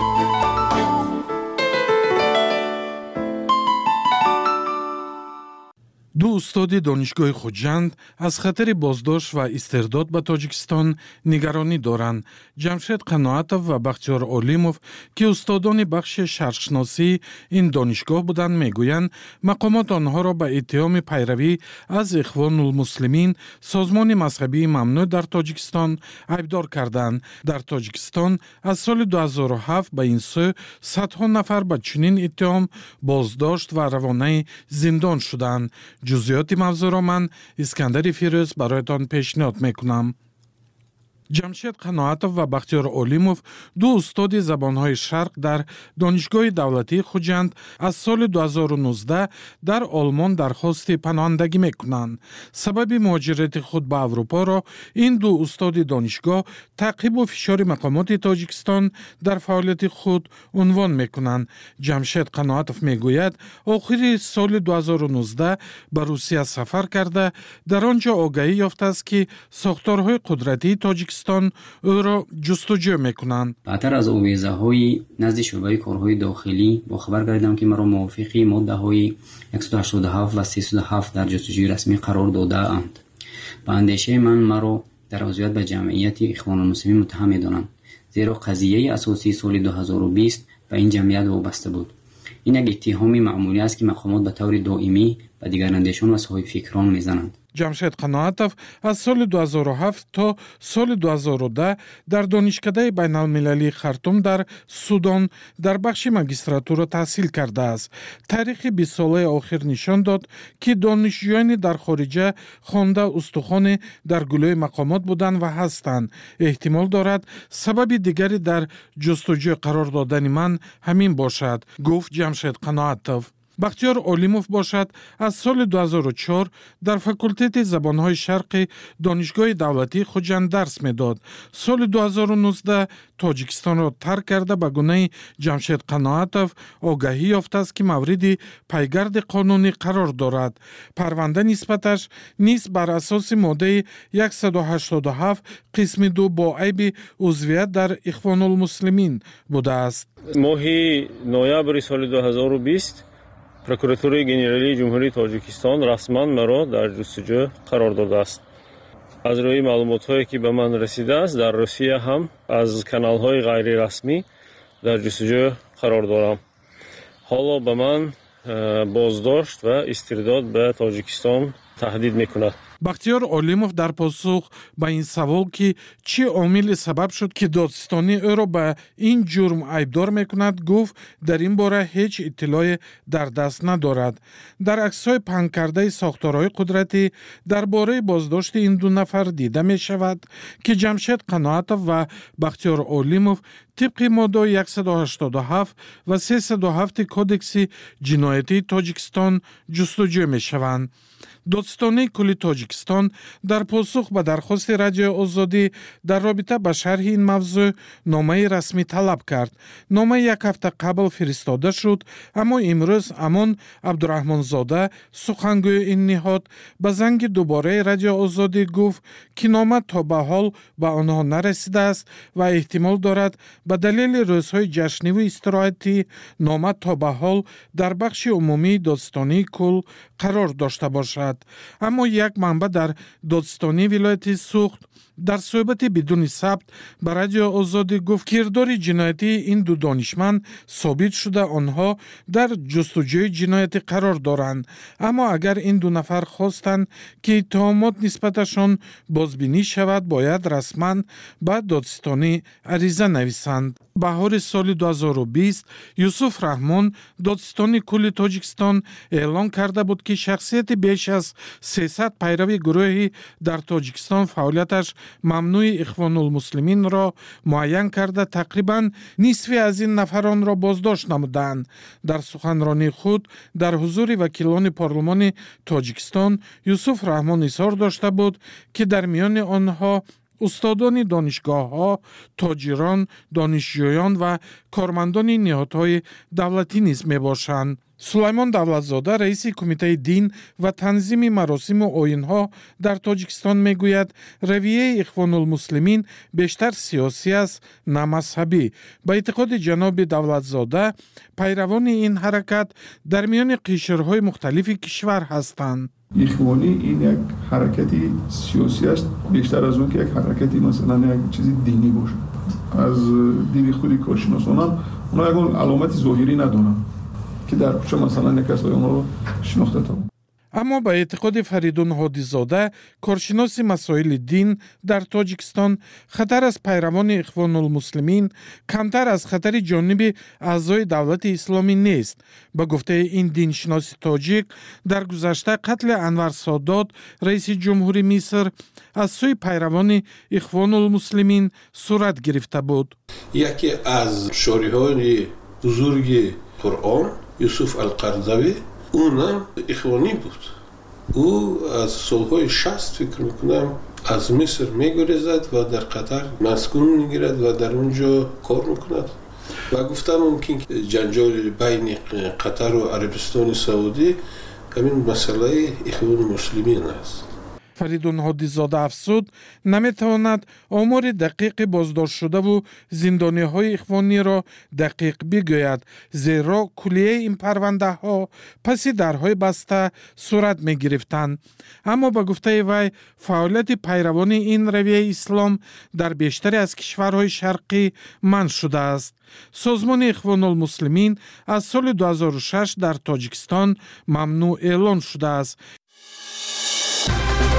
دو استاد دانشگاه خوجند از خطر بازداشت و استرداد به تاجیکستان نگرانی دارند. جمشید قناعتов و بختیار علیمov که استادان بخش شرقشناسی این دانشگاه بودند میگویند مقامات آنها را به اتهام پیروی از اخوان المسلمین سازمان مذهبی ممنوع در تاجیکستان ایبدار کردند. در تاجیکستان از سال دو هزار و هفت به این سو صدها نفر به چنین اتهام بازداشت و روانه زندان شدند. جزئیات موضوع را من اسکندر فیروز برایتان پیشنهاد میکنم. جمشید قناعتов و بختیار علیمov دو استاد زبانهای شرق در دانشگاه دولتی خوجند از سال دو هزار و نوزده در آلمان درخواست پناهندگی میکنند. سبب مهاجرت خود به اروپا را این دو استاد دانشگاه تعقیب و فشار مقامات تاجیکستان در فعالیت خود عنوان میکنند. جمشید قناعتov میگوید آخر سال دو هزار و نوزده به روسیه سفر کرده در آنجا آگاهی یافته است که ساختارهای قدرتی تاجیکستان او را جستجو میکنند. بعدتر از آویزه های نزد شعبه کارهای داخلی با خبر گردیدم که مرا موافقی ماده های صد و هشتاد و هفت و سیصد و هفت در جستجوی رسمی قرار داده اند. با اندیشه من مرا در عضویت به جمعیت اخوان المسلمین متهم می‌دانند، زیرا قضیه اساسی سال دو هزار و بیست به این جمعیت وابسته بود. این یک اتهام معمولی است که مقامات به طور دائمی به دیگراندیشان و صاحب فکران میزنند. ҷамшед қаноатов аз соли ду ҳазору ҳафт то соли ду ҳазору да дар донишкадаи байналмилалии Хартум дар Судон дар бахши магистратура таҳсил кардааст. Таърихи бист солаи охир нишон дод, ки донишҷӯёни дар хориҷа хонда устухоне дар гулӯи мақомот буданд ва ҳастанд. Эҳтимол дорад сабаби дигаре дар ҷустуҷӯ қарор додани ман ҳамин бошад, гуфт Ҷамшед Қаноатов. Бахтиёр Олимов бошад, аз соли ду ҳазору чор дар факултети забонҳои шарқи донишгоҳи давлатии Хуҷанд дарс медод. Соли ду ҳазору нуздаҳ Тоҷикистонро тарк карда ба гунаи Ҷамшед Қаноатов огаҳӣ ёфтааст, ки мавриди пайгарди қонунӣ қарор дорад. Парванда нисбаташ низ бар асоси моддаи яксаду ҳаштоду ҳафт қисми ду бо айби узвият дар Ихвонулмуслимин будааст. моҳи ноябри соли ду ҳазору бист прокуратураи генералии ҷумҳурии Тоҷикистон расман маро дар ҷустуҷӯ қарор додааст. аз рӯи маълумотҳое ки ба ман расидааст, дар Русия ҳам аз каналҳои ғайрирасмӣ дар ҷустуҷӯ қарор дорам. ҳоло ба ман боздошт ва истирдод ба Тоҷикистон таҳдид мекунад. Бахтиёр Олимов дар посух ба ин савол, ки чӣ омиле сабаб шуд, ки додистонӣ ӯро ба ин ҷурм айбдор мекунад, гуфт дар ин бора ҳеҷ иттилое дар даст надорад. Дар аксҳои паҳнкардаи сохторҳои қудратӣ дар бораи боздошти ин ду нафар дида мешавад, ки Ҷамшед Қаноатов ва Бахтиёр Олимов тибқи моддаи яксаду ҳаштоду ҳафт ва сесаду ҳафти Кодекси ҷиноятии Тоҷикистон ҷустуҷӯ мешаванд. Додистонии кулли Тоҷикистон дар посух ба дархости Радиои Озодӣ дар робита ба шарҳи ин мавзӯъ номаи расмӣ талаб кард. Нома як ҳафта қабл фиристода шуд, аммо имрӯз Амон Абдураҳмонзода, сухангӯи ин ниҳод, ба занги дубораи Радиои Озодӣ гуфт, ки нома то ба ҳол ба онҳо нарасидааст ва эҳтимол дорад ба далели рӯзҳои ҷашниву истироҳатӣ нома то ба ҳол дар бахши умумии додистонии кул қарор дошта бошад. Аммо як манба дар додистонии вилояти Суғд дар суҳбати бидуни сабт ба Радиои Озодӣ гуфт, кирдори ҷиноятии ин ду донишманд собит шуда онҳо дар ҷустуҷӯи ҷиноятӣ қарор доранд. Аммо агар ин ду нафар хостанд, ки иттиҳомот нисбаташон бозбинӣ шавад, бояд расман ба додистонӣ ариза нависанд. баҳори соли ду ҳазору бист Юсуф Раҳмон, додистони кулли Тоҷикистон, эълон карда буд, ки шахсияти беш аз сесад пайрави гурӯҳи дар Тоҷикистон фаъолияташ мамнӯи Ихвонулмуслиминро муайян карда, тақрибан нисфи аз ин нафаронро боздошт намуданд. Дар суханронии худ дар ҳузури вакилони парлумони Тоҷикистон Юсуф Раҳмон изҳор дошта буд, ки дар миёни онҳо устодони донишгоҳҳо, тоҷирон, донишҷӯён ва кормандони ниҳодҳои давлатӣ низ мебошанд. Сулаймон Давлатзода, раиси кумитаи дин ва танзими маросиму оинҳо дар Тоҷикистон мегӯяд, равияи Ихвонулмуслимин бештар сиёсӣ аст, на мазҳабӣ. Ба эътиқоди ҷаноби Давлатзода, пайравони ин ҳаракат дар миёни қишрҳои мухталифи кишвар ҳастанд. ихвонӣ ин як ҳаракати сиёсӣ аст, бештар аз он ки як ҳаракати масалан як чизи динӣ бошад. аз диди худи коршиносонам онҳо ягон аломати зоҳирӣ надоранд, ки дар кӯча масалан як касои онҳоро шинохта тавонад. аммо ба эътиқоди Фаридун Ҳодизода, коршиноси масоили дин дар Тоҷикистон, хатар аз пайравони Ихвонулмуслимин камтар аз хатари ҷониби аъзои давлати исломӣ нест. Ба гуфтаи ин диншиноси тоҷик, дар гузашта қатли Анвар Содод, раиси ҷумҳури Миср, аз сӯи пайравони Ихвонулмуслимин сурат гирифта буд. яке аз шориҳои бузурги Қуръон, Юсуф Алқардавӣ, اونم اخوانی بود. او از سالهای شصت فکر میکنم از مصر میگریزد و در قطر مسکون میگیرد و در اونجا کار میکند و گفتم ممکن جنجال بین قطر و عربستان سعودی همین مسئله اخوان مسلمین است. Фаридун Ҳодизода афзуд, наметавонад омори дақиқи боздоштшудаву зиндониҳои ихвониро дақиқ бигӯяд, зеро кулияи ин парвандаҳо паси дарҳои баста сурат мегирифтанд. Аммо ба гуфтаи вай, фаъолияти пайравони ин равияи ислом дар бештаре аз кишварҳои шарқӣ манъ шудааст. Созмони Ихвонулмуслимин аз соли ду ҳазору шаш дар Тоҷикистон мамнӯъ эълон шудааст.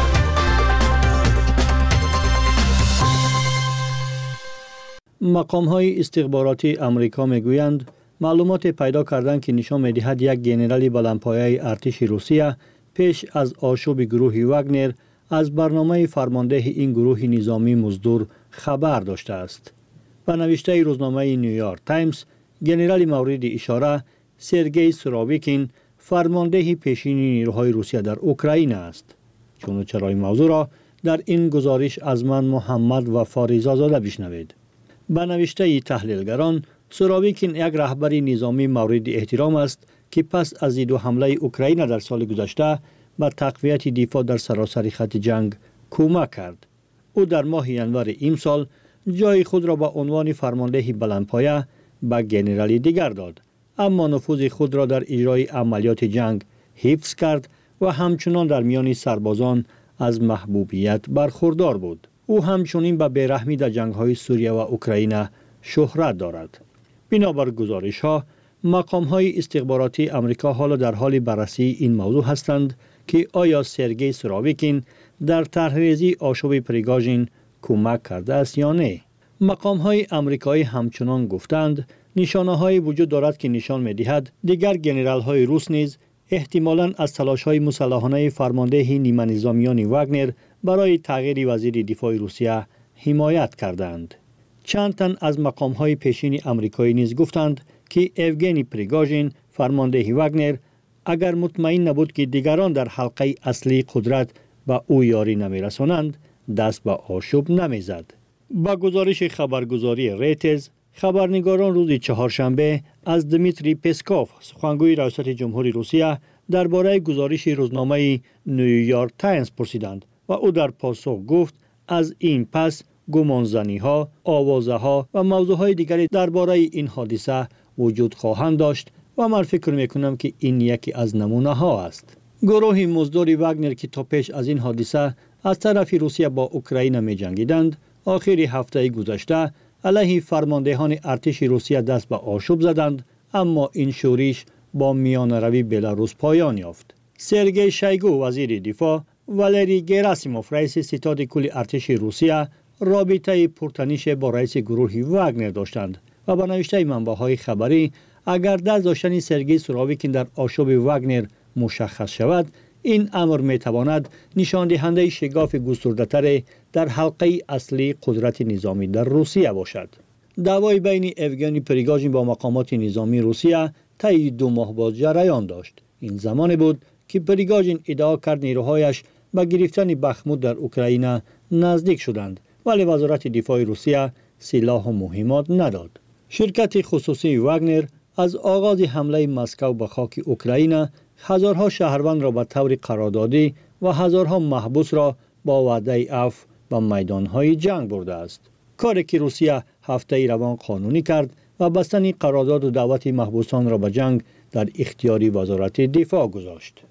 مقام‌های استخباراتی آمریکا میگویند معلومات پیدا کردند که نشان می‌دهد یک ژنرال بلندپایه ارتش روسیه پیش از آشوب گروه واگنر از برنامه فرمانده این گروه نظامی مزدور خبر داشته است. و نوشته روزنامه نیویورک تایمز، ژنرال مورد اشاره سرگئی سورویکین فرمانده پیشین نیروهای روسیه در اوکراین است. چون چرای موضوع را در این گزارش از من محمد و فاریزا زاده بشنوید. به نوشته تحلیلگران، سورویکین یک رهبر نظامی مورد احترام است که پس از دو حمله اوکراین در سال گذشته به تقویت دفاع در سراسر خط جنگ کمک کرد. او در ماه ژانویه امسال جای خود را به عنوان فرمانده بلندپایه به ژنرال دیگر داد، اما نفوذ خود را در اجرای عملیات جنگ حفظ کرد و همچنان در میان سربازان از محبوبیت برخوردار بود. او همچنین به بیرحمی در جنگ‌های سوریه و اوکراین شهرت دارد. بنابر گزارش‌ها، مقام‌های استخباراتی آمریکا حالا در حال بررسی این موضوع هستند که آیا سرگئی سورویکین در طرح‌ریزی آشوب پریگاژین کمک کرده است یا نه. مقام‌های آمریکایی همچنان گفتند نشانه‌هایی وجود دارد که نشان می‌دهد دیگر ژنرال‌های روس نیز احتمالاً از تلاش‌های مسلحانه فرمانده نیمه نظامیان واگنر برای تغییر وزیر دفاع روسیه حمایت کردند. چند تن از مقام‌های پیشین آمریکایی نیز گفتند که اوگنی پریگاژین فرمانده واگنر اگر مطمئن نبود که دیگران در حلقه اصلی قدرت به او یاری نمی‌رسانند، دست به آشوب نمی‌زد. با گزارش خبرگزاری ریترز، خبرنگاران روز چهارشنبه از دمیتری پسکوف، سخنگوی ریاست جمهوری روسیه، درباره گزارش روزنامه نیویورک تایمز پرسیدند و او در پاسخ گفت از این پس گمانزنی‌ها، آوازه‌ها و موضوعهای دیگری درباره این حادثه وجود خواهند داشت و من فکر می‌کنم که این یکی از نمونه‌ها است. گروه مزدور واگنر که تا پیش از این حادثه از طرف روسیه با اوکراین می‌جنگیدند، آخر هفته گذشته علیه فرماندهان ارتش روسیه دست به آشوب زدند، اما این شورش با میانروی بلاروس پایان یافت. سرگئی شویگو وزیر دفاع، والری گراسیموف رئیس ستاد کل ارتش روسیه رابطه پرتنش با رئیس گروه واگنر داشتند و به نوشته منبع‌های خبری اگر دست داشتن سرگئی سورویکین در آشوب واگنر مشخص شود، این امر میتواند نشان دهنده شگاف گسترده‌تر در حلقه اصلی قدرت نظامی در روسیه باشد. دعوای بین اوگنی پریگاژین با مقامات نظامی روسیه طی دو ماه باز جریان داشت. این زمان بود که پریگاژین ادعا کرد نیروهایش به گرفتن بخمود در اوکراین نزدیک شدند، ولی وزارت دفاع روسیه سلاح و مهمات نداد. شرکت خصوصی واگنر از آغاز حمله مسکو به خاک اوکراین هزارها شهروند را به طور قراردادی و هزارها محبوس را با وعده عفو به میدانهای جنگ برده است. کاری که روسیه هفته روان قانونی کرد و بستن قرارداد و دعوت محبوسان را به جنگ در اختیار وزارت دفاع گذاشت.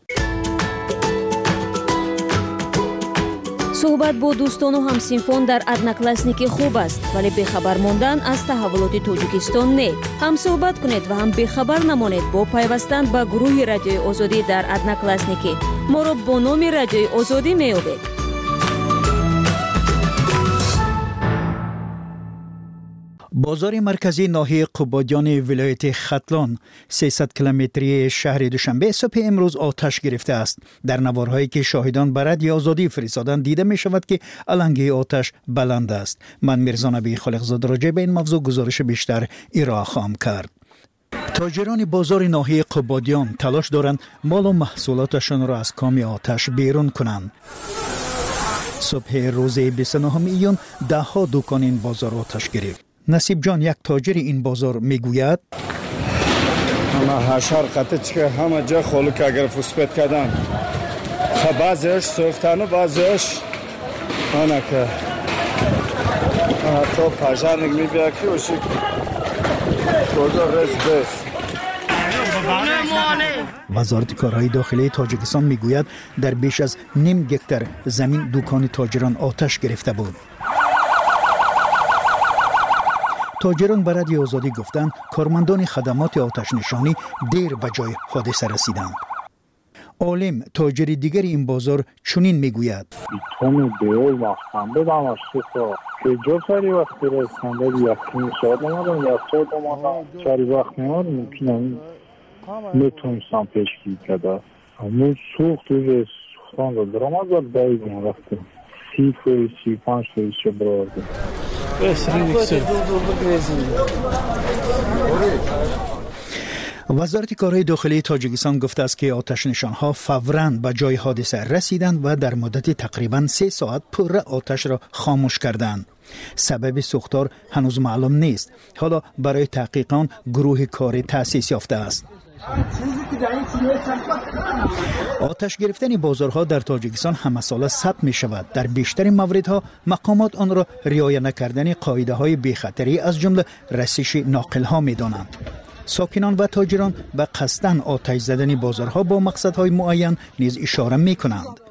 صحبت با دوستان و همسینفون در ادناکلاسنیکی خوب است، ولی بخبر ماندن از تحولات توجیکستان نه. هم صحبت کنید و هم بخبر نمانید با پیوستن به گروه رادیوی آزادی در ادناکلاسنیکی. ما را با نام رادیوی آزادی می‌یابید. بازار مرکزی ناحیه قبادیان ولایت ختلان سیصد کیلومتری شهر دوشنبه صبح امروز آتش گرفته است. در نوارهایی که شاهدان به رادیو آزادی فرستادند دیده می شود که علنگه آتش بلند است. من میرزا نبی خالقزاده راجع به این موضوع گزارش بیشتر ارائه خواهم کرد. تاجران بازار ناحیه قبادیان تلاش دارند مال و محصولاتشان را از کام آتش بیرون کنند. صبح روز بیست و نهم ایون ده ها دکان این بازار آتش گرفت. نصیب جان یک تاجر این بازار میگوید همه هشار قطع که همه جا خلق اگر فسپت کردن بعضیش سوختن و بعضیش آنه که حتی پجرنگ میبید که اوشی کجا رس بس. وزارت کارهای داخلی تاجیکستان میگوید در بیش از نیم گکتر زمین دکان تاجران آتش گرفته بود. تاجران به رادیو آزادی گفتند کارمندان خدمات آتش نشانی دیر به جای حادثه رسیدند. عالم تاجر دیگر این بازار چنین میگوید: تون دیول مخم بدم از سوکا که جا سری وقتی رسنده یکی ساعت نمادم یا ساعت نمادم سری وقت نمادم ممکنه میتونستم پیشگی کده همون سوخت روی سوختان رو درامد و دایدیم وقتی سی فوی سی پانچ فوی چه برارده وزارت کارهای داخلی تاجیکستان گفته است که آتش نشانها فوراً به جای حادثه رسیدند و در مدت تقریباً سه ساعت پره آتش را خاموش کردند. سبب سوختار هنوز معلوم نیست. حالا برای تحقیقان گروه کاری تأسیس یافته است. آتش گرفتن بازارها در تاجیکستان همه ساله ثبت می شود. در بیشتر موردها مقامات آن را رعایت نکردن قاعده های بی‌خطری از جمله رسیش ناقل ها می دانند. ساکنان و تاجران به قصدن آتش زدن بازارها با مقصدهای معین نیز اشاره می کنند.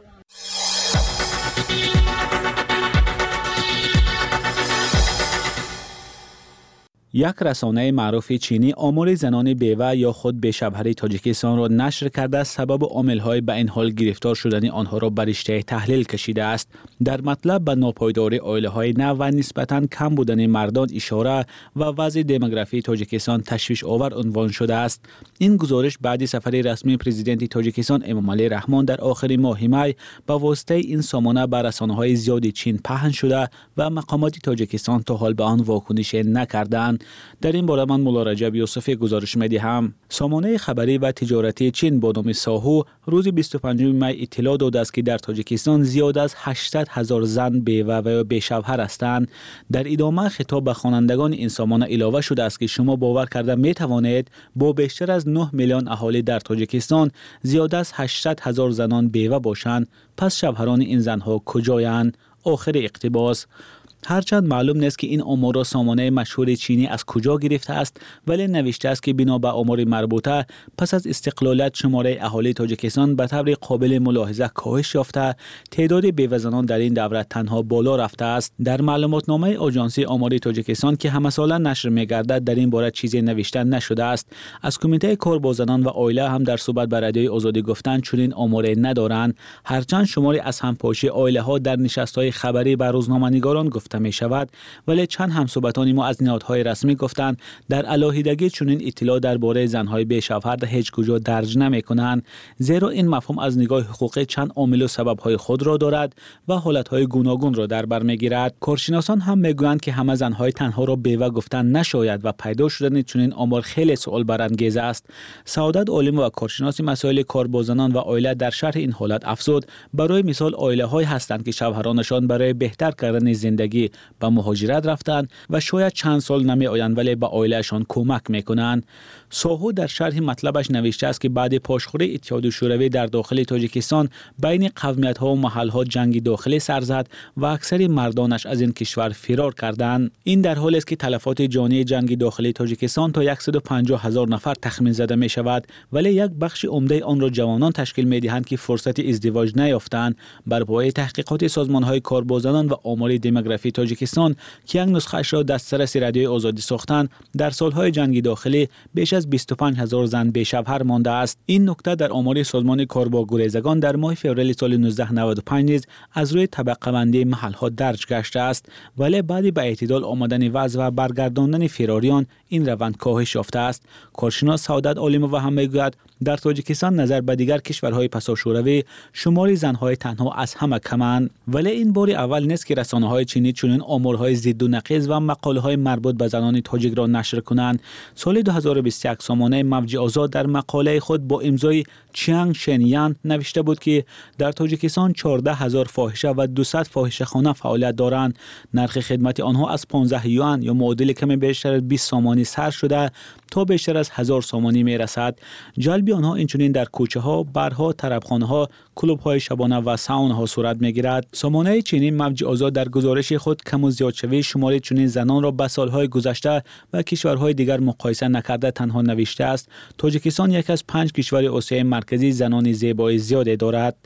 یک رسانه معروف چینی آمار زنان بیوه یا خود به شبهری تاجیکستان را نشر کرده سبب عامل‌های به این حال گرفتار شدن آنها را بر رشته تحلیل کشیده است. در مطلب به ناپایداری عائله‌های نو و نسبتاً کم بودن مردان اشاره و وضع دموگرافی تاجیکستان تشویش آور عنوان شده است. این گزارش بعد سفر رسمی پرزیدنت تاجیکستان امامعلی رحمان در آخر ماه می به واسطه این سامانه به رسانه‌های زیاد چین پهن شده و مقامات تاجیکستان تا حال به آن واکنش نکردند. در این باره من مولا رجب یوسفی گزارش می‌دهم. سامانه خبری و تجارتی چین با نام ساهو روز بیست و پنجم می اطلاع داده است که در تاجیکستان زیاد از هشتصد هزار زن بیوه و بیشوهر هستند. در ادامه خطاب به خوانندگان این سامانه علاوه شده است که شما باور کرده می توانید با بیشتر از نه میلیون اهالی در تاجیکستان زیاد از هشتصد هزار زنان بیوه باشند. پس شوهران این زنها کجایند؟ آخر اقتباس. هرچند معلوم نیست که این آمار را سامانه مشهور چینی از کجا گرفته است، ولی نوشته است که بنا به آمار مربوطه پس از استقلالت شماره اهالی تاجیکستان به طور قابل ملاحظه کاهش یافته، تعداد بیوه زنان در این دوره تنها بالا رفته است. در معلوماتنامه آژانس آمار تاجیکستان که همه ساله نشر می‌گردد در این باره چیزی نوشته نشده است. از کمیته کار با زنان و عائله هم در صحبت با رادیوی آزادی گفتند چنین آماری ندارند. هرچند شماری از همپاشی عائله‌ها در نشست‌های خبری با روزنامه‌نگاران گفته می شود، ولی چند همصحبتان ما از نهادهای رسمی گفتند در علاهیدگی چنین اطلاع درباره زنهای بیشوهر هیچ کجا درج نمی کنند، زیرا این مفهوم از نگاه حقوقی چند عامل و سببهای خود را دارد و حالتهای گوناگون را در بر میگیرد. کارشناسان هم میگویند که همه زنهای تنها را بیوه گفتن نشاید و پیدا شدن چنین آمار خیلی سوال برانگیز است. سعادت عالم و کارشناس مسائل کار با زنان و عائله در شرح این حالت افزود برای مثال عائله های هستند که شوهرانشان برای بهتر کردن زندگی به مهاجرت رفتند و شاید چند سال نمی آیند ولی به عائلهشان کمک میکنند. ساهو در شرح مطلبش نوشته است که بعد پاشخوری اتحاد شوروی در داخل تاجیکستان بین قومیت ها و محل ها جنگ داخلی سر زد و اکثر مردانش از این کشور فرار کردند. این در حالی است که تلفات جانی جنگ داخلی تاجیکستان تا صد و پنجاه هزار نفر تخمین زده می شود، ولی یک بخش عمده آن را جوانان تشکیل می دهند که فرصت ازدواج نیافتند. بر پایه تحقیقات سازمان های کار با زنان و آمار دموگرافی تاجیکستان که یک نسخه‌اش را دسترس رادیوی آزادی ساختند، در سالهای جنگ داخلی بیش از بیست و پنج هزار زن بیشوهر مانده است. این نکته در آمار سازمان کار با گریزگان در ماه فوریه سال نوزده نود و پنج نیز از روی طبقه بندی محل‌ها درج گشته است، ولی بعد به اعتدال آمدن وضع و برگرداندن فراریان این روند کاهش یافته است. کارشناس سعادت عالم و هم میگوید در تاجیکستان نظر به دیگر کشورهای پسا شوروی شماری زنهای تنها از همه کمند، ولی این بار اول نیست که رسانه‌های چینی چنین آمارهای ضد و نقیض و مقاله‌های مربوط به زنان تاجیک را نشر کنند. سال دو هزار و بیست و یک سامانه موج آزاد در مقاله خود با امضای چیانگ شنیان نوشته بود که در تاجیکستان چهارده هزار فاحشه و دویست فاحشه‌خانه فعالیت دارند. نرخ خدمت آنها از پانزده یوان یا معادل کمی بیشتر از بیست سامانی سر شده تا بیشتر از هزار سامانی می رسد. جلب آنها اینچنین در کوچه ها، برها، طربخانه ها، کلوب های شبانه و ساون ها صورت می گیرد. سامانه چینی موج آزاد در گزارش خود کم و زیاد شوی شمار چنین زنان را به سالهای گذشته و کشورهای دیگر مقایسه نکرده تنها نوشته است تاجیکستان یکی از پنج کشور آسیای مرکزی زنان زیبای زیادی دارد.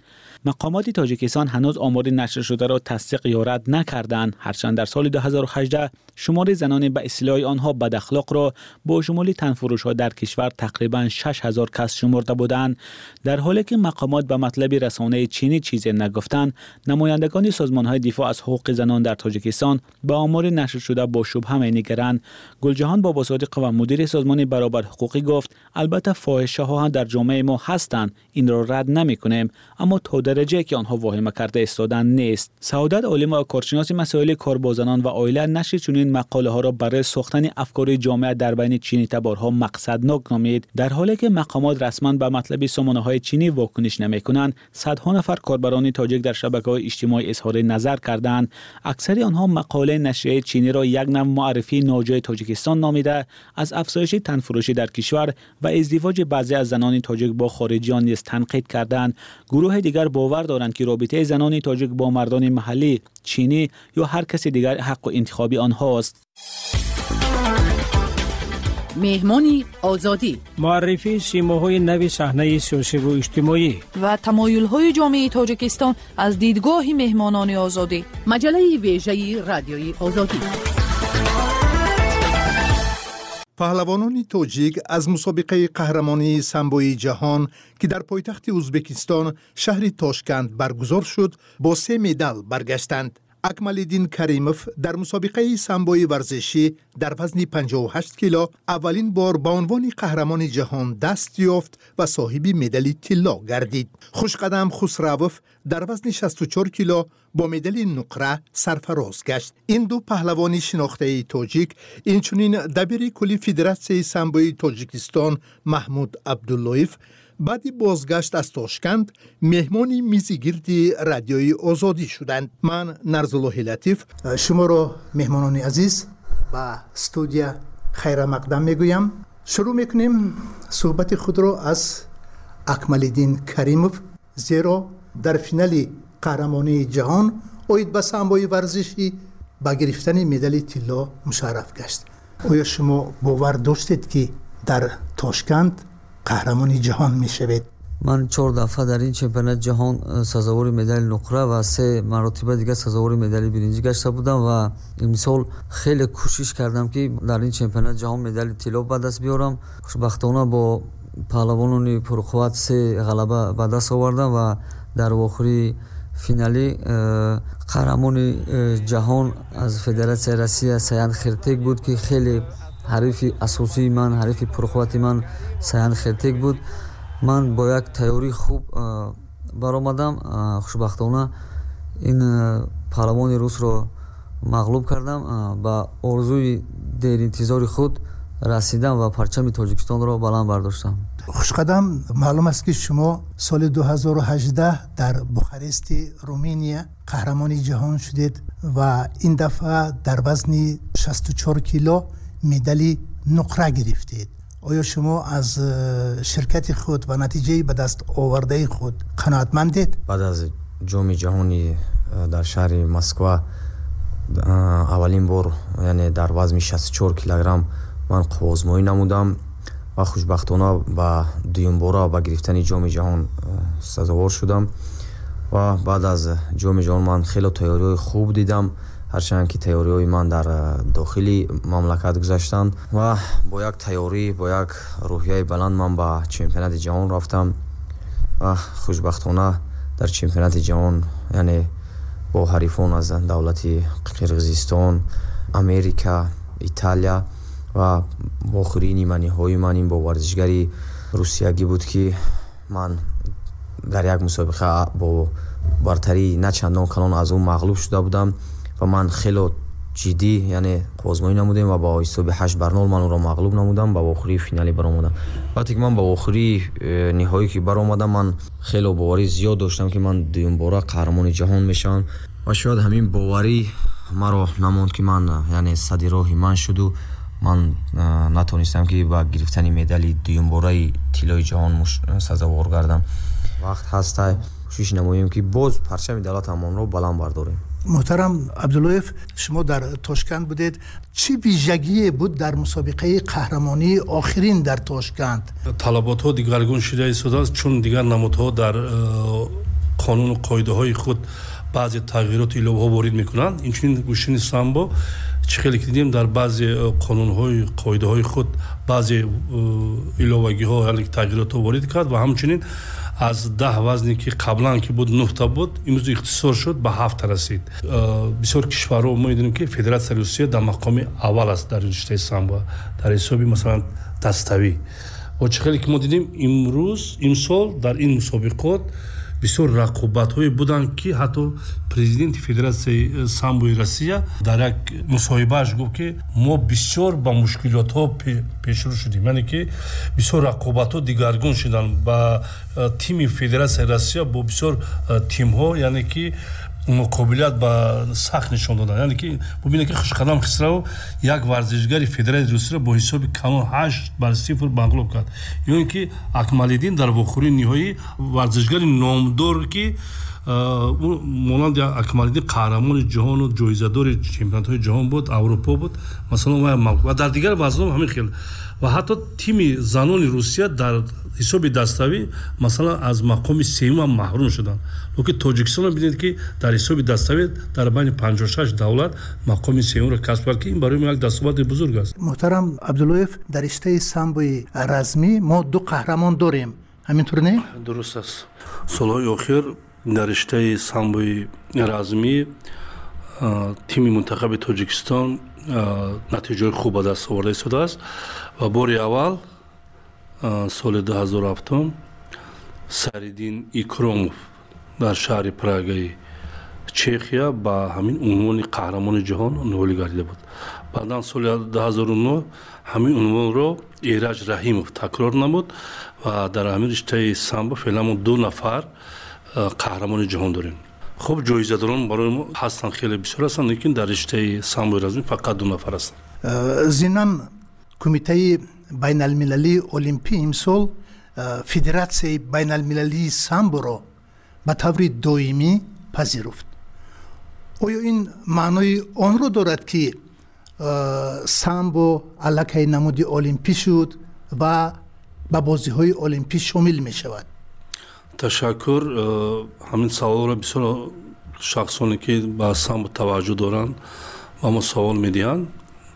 مقامات تاجیکستان هنوز آمار نشر شده را تصدیق یا رد نکردند، هرچند در سال دو هزار و هجده شمار زنان به اصطلاح آنها بد اخلاق را با شمول تنفروش‌ها در کشور تقریبا شش هزار کس شمرده بودند. در حالی که مقامات به مطلب رسانه چینی چیزی نگفتند، نمایندگان سازمان‌های دفاع از حقوق زنان در تاجیکستان به آمار نشر شده با شبهه می‌نگرند. گلجهان بابا صادق و مدیر سازمان برابر حقوقی گفت البته فاحشه‌ها در جامعه ما هستند، این را رد نمی‌کنیم، اما تا درجه که آنها واهمه کرده ایستادن نیست. سعادت عالم و کارشناس مسائل کار با زنان و عائله نشر چنین مقاله ها را برای ساختن افکار جامعه در بین چینی تبارها مقصدناک نامید. در حالی که مقامات رسما به مطلب سامانه‌های چینی واکنش نمی‌کنند، صدها نفر کاربران تاجیک در شبکه‌های اجتماعی اظهار نظر کردند. اکثر آنها مقاله نشریه چینی را یک نوع معرفی ناجای تاجیکستان نامیده، از افزایش تنفروشی در کشور و ازدواج بعضی از زنان تاجیک با خارجیان نیز تنقید کردند. گروه دیگر باور دارند که رابطه زنان تاجیک با مردان محلی، چینی یا هر کسی دیگر حق و انتخابی آنهاست. مهمانی آزادی، معرفی سیماهای نو صحنه سیاسی و اجتماعی و تمایل‌های جامعه تاجیکستان از دیدگاه مهمانان آزادی. مجله ویژه رادیوی آزادی. پهلوانان تاجیک از مسابقه قهرمانی سامبوی جهان که در پایتخت ازبکستان شهر تاشکند برگزار شد با سه مدال برگشتند. اکمالدین کریموف در مسابقه سامبوی ورزشی در وزن پنجاه و هشت کیلو اولین بار به عنوان قهرمان جهان دست یافت و صاحب مدال طلا گردید. خوشقدم خسروف در وزن شصت و چهار کیلو با مدال نقره سرفراز گشت. این دو پهلوان شناخته تاجیک اینچنین دبیر کلی فدراسیون سامبوی تاجیکستان محمود عبداللهیف بعد بازگشت از تاشکند مهمانی میزگیردی رادیوی آزادی شدند. من نرزالله لطیف شما را مهمانان عزیز با استودیو خیر مقدم میگویم. شروع میکنیم صحبت خود را از اکمالدین کریموف، زیرا در فینال قهرمانی جهان اوید به سامبوی ورزشی با گرفتن مدال طلا مشرف گشت. آیا شما باور داشتید که در تاشکند قهرمانی جهان می شوید؟ من چهار دفعه در این چمپیونات جهان سزاوار مدال نقره و سه مرتبه دیگه سزاوار مدال برنجی گشته بودم و امسال خیلی کوشش کردم که در این چمپیونات جهان مدال طلا به دست بیارم. خوشبختانه با پهلوانان پرقوت سه غلبه به دست آوردم و در آخری فینالی قهرمان جهان از فدراسیون روسیه سیان خرتیک بود که خیلی حریف اساسی من، حریف پرقوت من سیان خرتیک بود. من با یک تیاری خوب برآمدم. خوشبختانه این پهلوان روس را مغلوب کردم. با آرزوی دیر انتظار خود رسیدم و پرچم تاجیکستان را بلند برداشتم. خوشقدم، معلوم است که شما سال دو هزار و هجده در بخارست رومانیا قهرمان جهان شدید و این دفعه در وزن شصت و چهار کیلو مدال نقره گرفتید. آیا شما از شرکت خود و نتیجه به دست آورده خود قناعتمندید؟ بعد از جام جهانی در شهر مسکو اولین بار یعنی در وزن شصت و چهار کیلوگرم من قوازمایی نمودم و خوشبختانه با دوم بار با گرفتن جام جهان سزاوار شدم و بعد از جام جهان من خیلی تیاری خوب دیدم، هرچند که تیاری من در داخلی مملکت گذاشتند و با یک تیاری با یک روحیه بلند من با چمپیونات جهان رفتم و خوشبختانه در چمپیونات جهان یعنی با حریفان از دولت قرقیزستان، امریکا، ایتالیا و آخرین نیمه های من این با ورزشگری روسیایی بود که من در یک مسابقه با برتری نه چندان کلان از اون مغلوب شده بودم و من خیلی جدی یعنی آزمایی نمودم و با حساب هشت بر نول من اون را مغلوب نمودم و با آخری فینالی برآمدم. وقتی که من با آخری نهایی که برآمدم من خیلی باوری زیاد داشتم که من دوم بار قهرمان جهان میشم و شاید همین باوری مرا نموند که من یعنی صد راهی من شد و من نتونستم که با گرفتن مدال دوم باره طلای جهان سزاوار گردم. وقت هست کوشش نماییم که باز پرچم دولتمان را بلند برداریم. محترم عبداللهیف، شما در تاشکند بودید، چی ویژگی بود در مسابقه قهرمانی آخرین در تاشکند؟ طلبات ها دیگرگون شده ایستاده است چون دیگر نمودها در қонуну қоидаҳои худ баъзе тағйироту иловаҳо ворид мекунанд. Инчунин гӯшини самбо чӣ хеле ки дидем дар баъзе қонунҳои қоидаҳои худ баъзе иловагиҳо яъне тағйиротҳо ворид кард ва ҳамчунин аз даҳ вазне ки қаблан ки буд нӯҳта буд имрӯз ихтисор шуд ба ҳафта расид. Бисёр кишварҳо мо медонем ки Федератсияи Русия дар мақоми аввал аст дар риштаи самбо дар ҳисоби масалан даставӣ. ва чӣ хеле ки мо дидем имрӯз имсол дар ин мусобиқот бисёр рақобатҳое буданд ки ҳатто президенти Федератсияи самбои Россия дар як мусоҳибааш гуфт ки мо бисёр ба мушкилотҳо пешрӯ шудем, яъне ки бисёр рақобатҳо дигаргун шуданд ба тими Федератсияи Россия бо бисёр тимҳо, яъне ки муқобилат ба сахт нишон доданд. Яъне ки бубинед ки Хушқадам Хисрао як варзишгари Федератсияи Русия бо ҳисоби камон ҳашт бар сифр мағлуб кард. Ё ин ки Акмалиддин дар вохӯрии ниҳоӣ варзишгари номдор ки монанди Акмалиддин қаҳрамони ҷаҳону ҷоизадори чемпионатҳои ҷаҳон буд, Аврупо буд, масалан вай мағлуб ва дар дигар вазнҳо ҳамин хел. Ва ҳатто тими занони Русия дар ҳисоби даставӣ масалан аз мақоми сеюмам маҳрум шуданд. Локин Тоҷикистон бинед ки дар ҳисоби даставӣ дар байни панҷоҳу шаш давлат мақоми сеюмро касб кард ки ин барои мо як дастоварди бузург аст. Муҳтарам Абдуллоев, дар риштаи самбои размӣ мо ду қаҳрамон дорем. Ҳаминтур не? Дуруст аст. Солҳои охир дар риштаи самбои размӣ тими мунтахаби Тоҷикистон натиҷаҳои хуб ба даст оварда истодааст ва бори аввал соли ду ҳазору ҳафтум Сариддин Икромов дар шаҳри Прагаи Чехия ба ҳамин унвони қаҳрамони ҷаҳон ноил гардида буд. Баъдан соли ду ҳазору нӯ ҳамин унвонро Эраҷ Раҳимов такрор намуд ва дар ҳамин риштаи самбо феълан мо ду нафар қаҳрамони ҷаҳон дорем. Хуб, ҷоизадорон барои мо ҳастанд, хеле бисёр ҳастанд, лекин дар риштаи самбои размӣ фақат ду нафар ҳастанд. Зинан Кумитаи байналмилалии олимпӣ имсол Федератсияи байналмилалии самборо ба таври доимӣ пазируфт. оё ин маънои онро дорад ки самбо аллакай намуди олимпӣ шуд ва ба бозиҳои олимпӣ шомил мешавад? Ташаккур. Ҳамин саволро бисёр шахсоне ки ба самбо таваҷҷӯҳ доранд ба мо савол медиҳанд.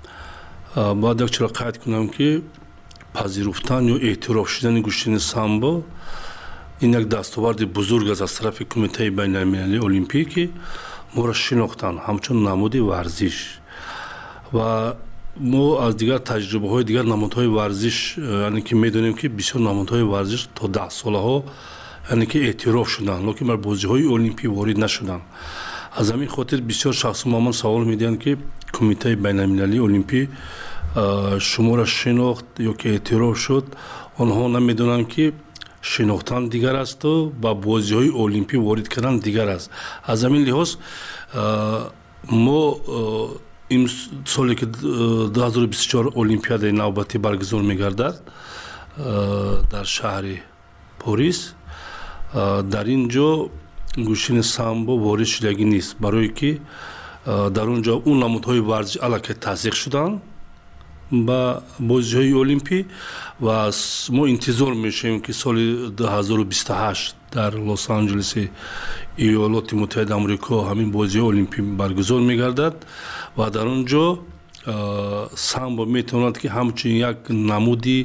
Бояд якчора қайд кунам ки пазируфтан ё эътироф шудани гӯштини самбо ин як дастоварди бузург аст аз тарафи Кумитаи байналмилалии олимпӣ ки моро шинохтанд ҳамчун намуди варзиш. Ва мо аз дигар таҷрибаҳои дигар намудҳои варзиш, яъне ки медонем ки бисёр намудҳои варзиш то даҳсолаҳо яъне ки эътироф шуданд, лекин бар бозиҳои олимпӣ ворид нашуданд. аз ҳамин хотир бисёр шахсо ба ман савол медиҳанд ки Кумитаи байналмилалии олимпӣ шуморо шинохт ё ки эътироф шуд. онҳо намедонанд ки шинохтан дигар асту ба бозиҳои олимпӣ ворид кардан дигар аст. аз ҳамин лиҳоз мо ин соле ки ду ҳазору бисту чор олимпиадаи навбатӣ баргузор мегардад дар шаҳри Порис, дар ин ҷо гӯштини самбо ворид шудагӣ нест, барое ки дар он ҷо он намудҳои варзиш аллакай таздиқ шуданд ба бозиҳои олимпӣ ва мо интизор мешавем ки соли ду ҳазору бисту ҳашт дар Лос-Анҷелеси Иёлоти Муттаҳидаи Амрико ҳамин бозиҳои олимпӣ баргузор мегардад ва дар он ҷо самбо метавонад ки ҳамчун як намуди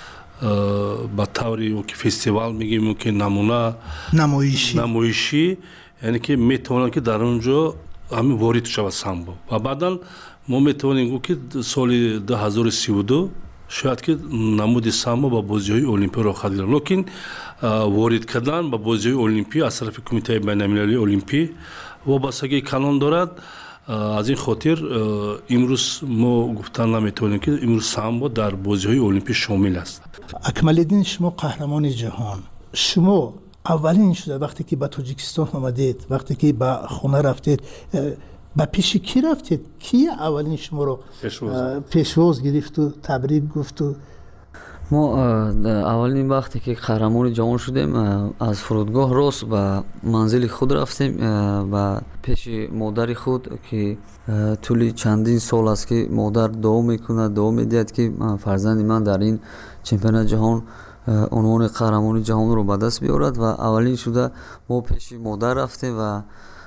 ба таври фестивал мегем ки намуна намоишӣ, яъне ки метавонад ки дар он ҷо ҳамин ворид шавад самбо. Ва баъдан мо метавонем гӯ ки соли ду ҳазору сиву ду шояд ки намуди самбо ба бозиҳои олимпӣ рохат гирад, лекин ворид кардан ба бозиҳои олимпӣ аз тарафи Кумитаи байналмилалии олимпӣ вобастагии калон дорад. аз ин хотир имрӯз мо гуфтан наметавонем ки имрӯз самбо дар бозиҳои олимпӣ шомил аст. Акмалиддин, шумо қаҳрамони ҷаҳон, шумо аввалин шуда вақте ки ба Тоҷикистон омадед, вақте ки ба хона рафтед, ба пеши ки рафтед? Ки аввалин шуморо пешвоз гирифту табрик гуфту? мо аввалин вақте ки қаҳрамони ҷаҳон шудем, аз фурудгоҳ рост ба манзили худ рафтем, ба пеши модари худ ки тӯли чандин сол аст ки модар дуо мекунад, дуо медиҳад ки фарзанди ман дар ин чемпионати ҷаҳон عنوان قهرمانی جهان رو به دست بیارد و اولین شده ما پیش مادر رفتیم و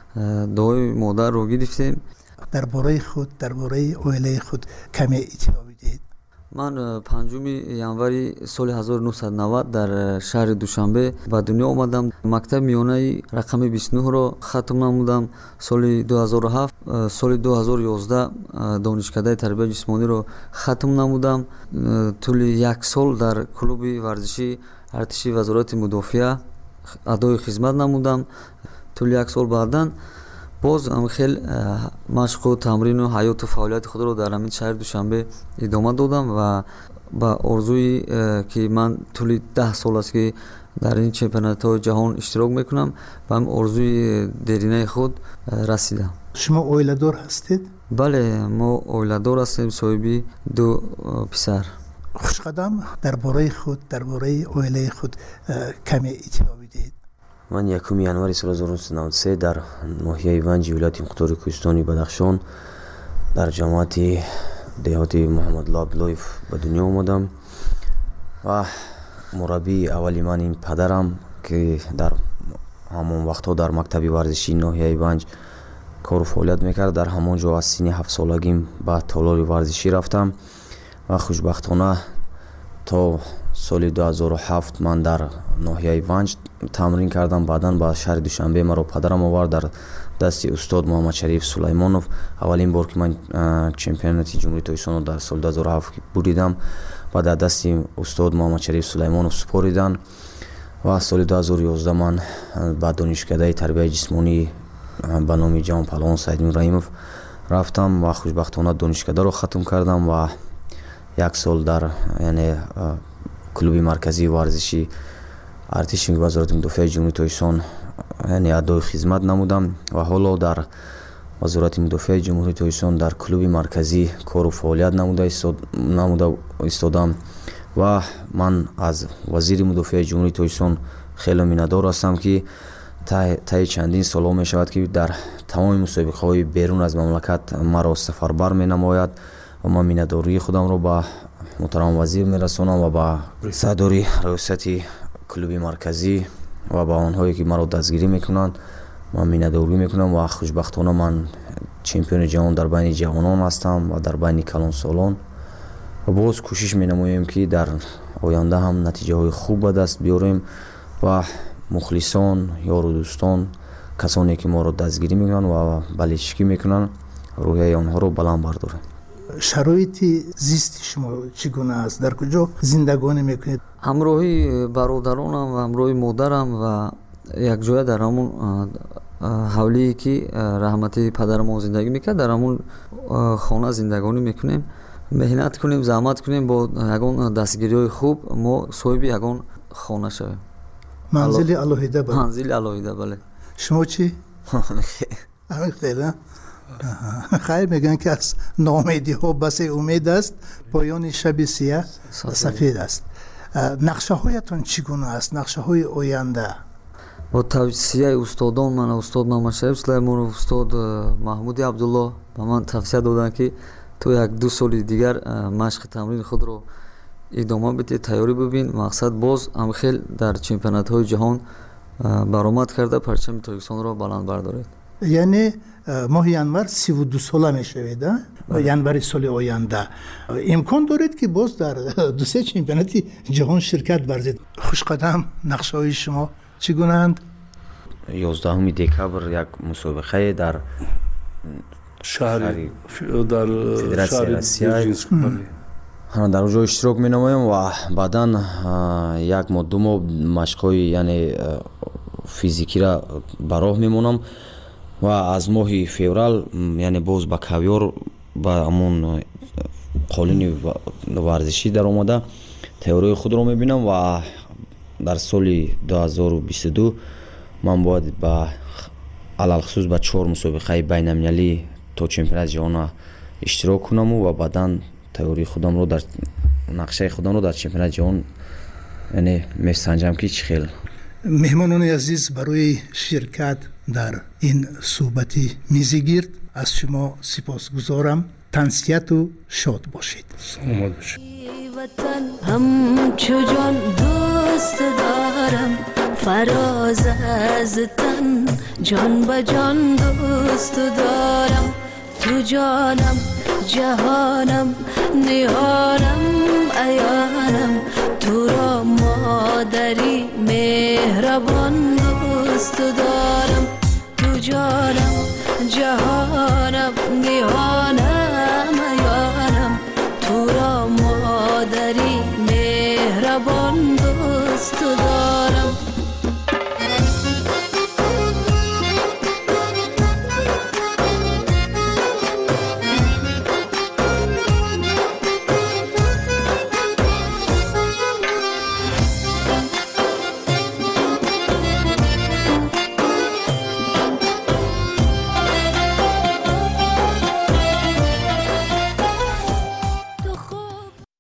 دعای مادر رو گرفتیم. درباره خود درباره عائله خود کمی اطلاع بدهید. من پنجم январи соли ҳазору нуҳсад و نود در شهر دوشنبه به دنیا آمدم. مکتب میانه رقم بیست و نه رو ختم نمودم. سال دو هزار و هفت سال دو هزار و یازده دانشکده تربیت جسمانی رو ختم نمودم. طول یک سال در کلوب ورزشی ارتشی وزارت مدافعه ادای خدمت نمودم. طول یک سال بعداً باز هم خیلی مشق و تمرین و حیات و فعالیت خود رو در همین شهر دوشنبه ادامه دادم و با آرزویی که من طول ده سال است که در این چمپیونات های جهان اشتراک میکنم و هم آرزوی درینه خود رسیدم. شما عائله دار هستید؟ بله ما عائله دار هستیم، صاحبی دو پسر. خوشقدم درباره خود درباره عائله خود کمی اطلاع بدهید. من یکم январи соли ҳазору нуҳсад و نود و سه در ناحیه ونج ولایت مختار کوهستانی بدخشان در جامعه دهات محمد الله عبداللهیف به دنیا آمدم و مربی اولی من این پدرم که در همون وقتها در مکتب ورزشی ناحیه ونج کار و فعالیت میکرد. در همونجا از سن هفت سالگیم به تالار ورزشی رفتم و خوشبختانه تا سال دو هزار و هفت من در ناحیه ونج تمرین کردم. بعداً به شهر دوشنبه مرا پدرم آورد در دست استاد محمد شریف سلیمانوف. اولین بار که من چمپیونات جمهوری تاجیکستان در سال دو هزار و هفت بریدم و در دست استاد محمد شریف سلیمانوف سپاریدن و سال دو هزار و یازده من به دانشکده تربیت جسمانی به نام جهان پهلوان سعید رحیموف رفتم و خوشبختانه دانشکده رو ختم کردم و یک سال در یعنی کلوب مرکزی ورزشی ارتش وزارت مدافع جمهوری تاجیکستان یعنی ادای خدمت نمودم و حالا در وزارت مدافع جمهوری تاجیکستان در کلوب مرکزی کار و فعالیت نموده استاد نموده استادم و من از وزیر مدافع جمهوری تاجیکستان خیلی مینه‌دار هستم که طی چندین سال می شود که در تمام مسابقه‌های بیرون از مملکت مرا سفربر می نماید و من مینه‌داری خودم رو با محترم وزیر میرسونم و با صدری ریاست کلوب مرکزی و با آنهایی که مرا دستگیری میکنند من مینه‌داری میکنم و خوشبختانه من چمپیون جهان در بین جوانان هستم و در بین کلان سالان و باز کوشش مینماییم که در آینده هم نتیجه های خوب به دست بیاریم و مخلصان یار و دوستان کسانی که ما را دستگیری میکنند و بلیچکی میکنند روحیه آنها رو بلند برداریم. شرایط زیست شما چگونه است؟ در کجا زندگانی میکنید؟ همراهی برادرانم و همراهی مادرم و یک جای در همون حولی که رحمت پدر ما زندگی میکرد در همون خانه زندگانی میکنیم. مهنت کنیم، زحمت کنیم با یگان دستگیری های خوب ما صاحب یگان خانه شویم. منزل علاهیده بله. منزل علاهیده بله. شما چی؟ همین خیلی خیر میگن که از ناامیدی ها بس امید است، پایان شب سیاه سفید است. نقشه هایتون چگونه است؟ نقشه های آینده؟ با توصیه استادان من استاد محمد شریف سلیمانوف و استاد محمود عبدالله به من توصیه دادن که تو یک دو سال دیگر مشق تمرین خود رو ادامه بده، تیاری ببین، مقصد باز هم خیلی در چمپیونات های جهان برآمد کرده پرچم تاجیکستان را بلند بردارید. یعنی ماه ینور سی و دو ساله می شوید ینور سال آینده امکان دارید که باز در دو سه چمپیونات جهان شرکت ورزید. خوشقدم نقشه های شما چگونه اند؟ یازدهم دکبر یک مسابقه در شهر در فدراسیون روسیه در اونجا اشتراک می نمایم و بعدا یک ماه دو ماه مشق‌های یعنی فیزیکی را براه میمونم و از ماه فوریه یعنی باز با کاویار با همون قالین ورزشی در اومده تئوری خود رو میبینم و در سال دو هزار و بیست و دو من باید با علل خصوص با چهار مسابقه بین المللی تا چمپیونات جهان اشتراک کنم و بعدا تئوری خودم رو در نقشه خودم رو در چمپیونات جهان یعنی میسنجم که چه خیلی. مهمانان عزیز برای شرکت در این صحبتی میزگیرد از شما سپاسگزارم. تنسیت و شاد باشید. سلامت باشید. همچو جان دوست دارم، فراز از تن جان به جان دوست دارم. تو جانم جهانم نهانم عیانم، تو را مادری مهربان دوست دارم. تو جانم جهانم نهانم عیانم، تو را مادری مهربان دوست دارم.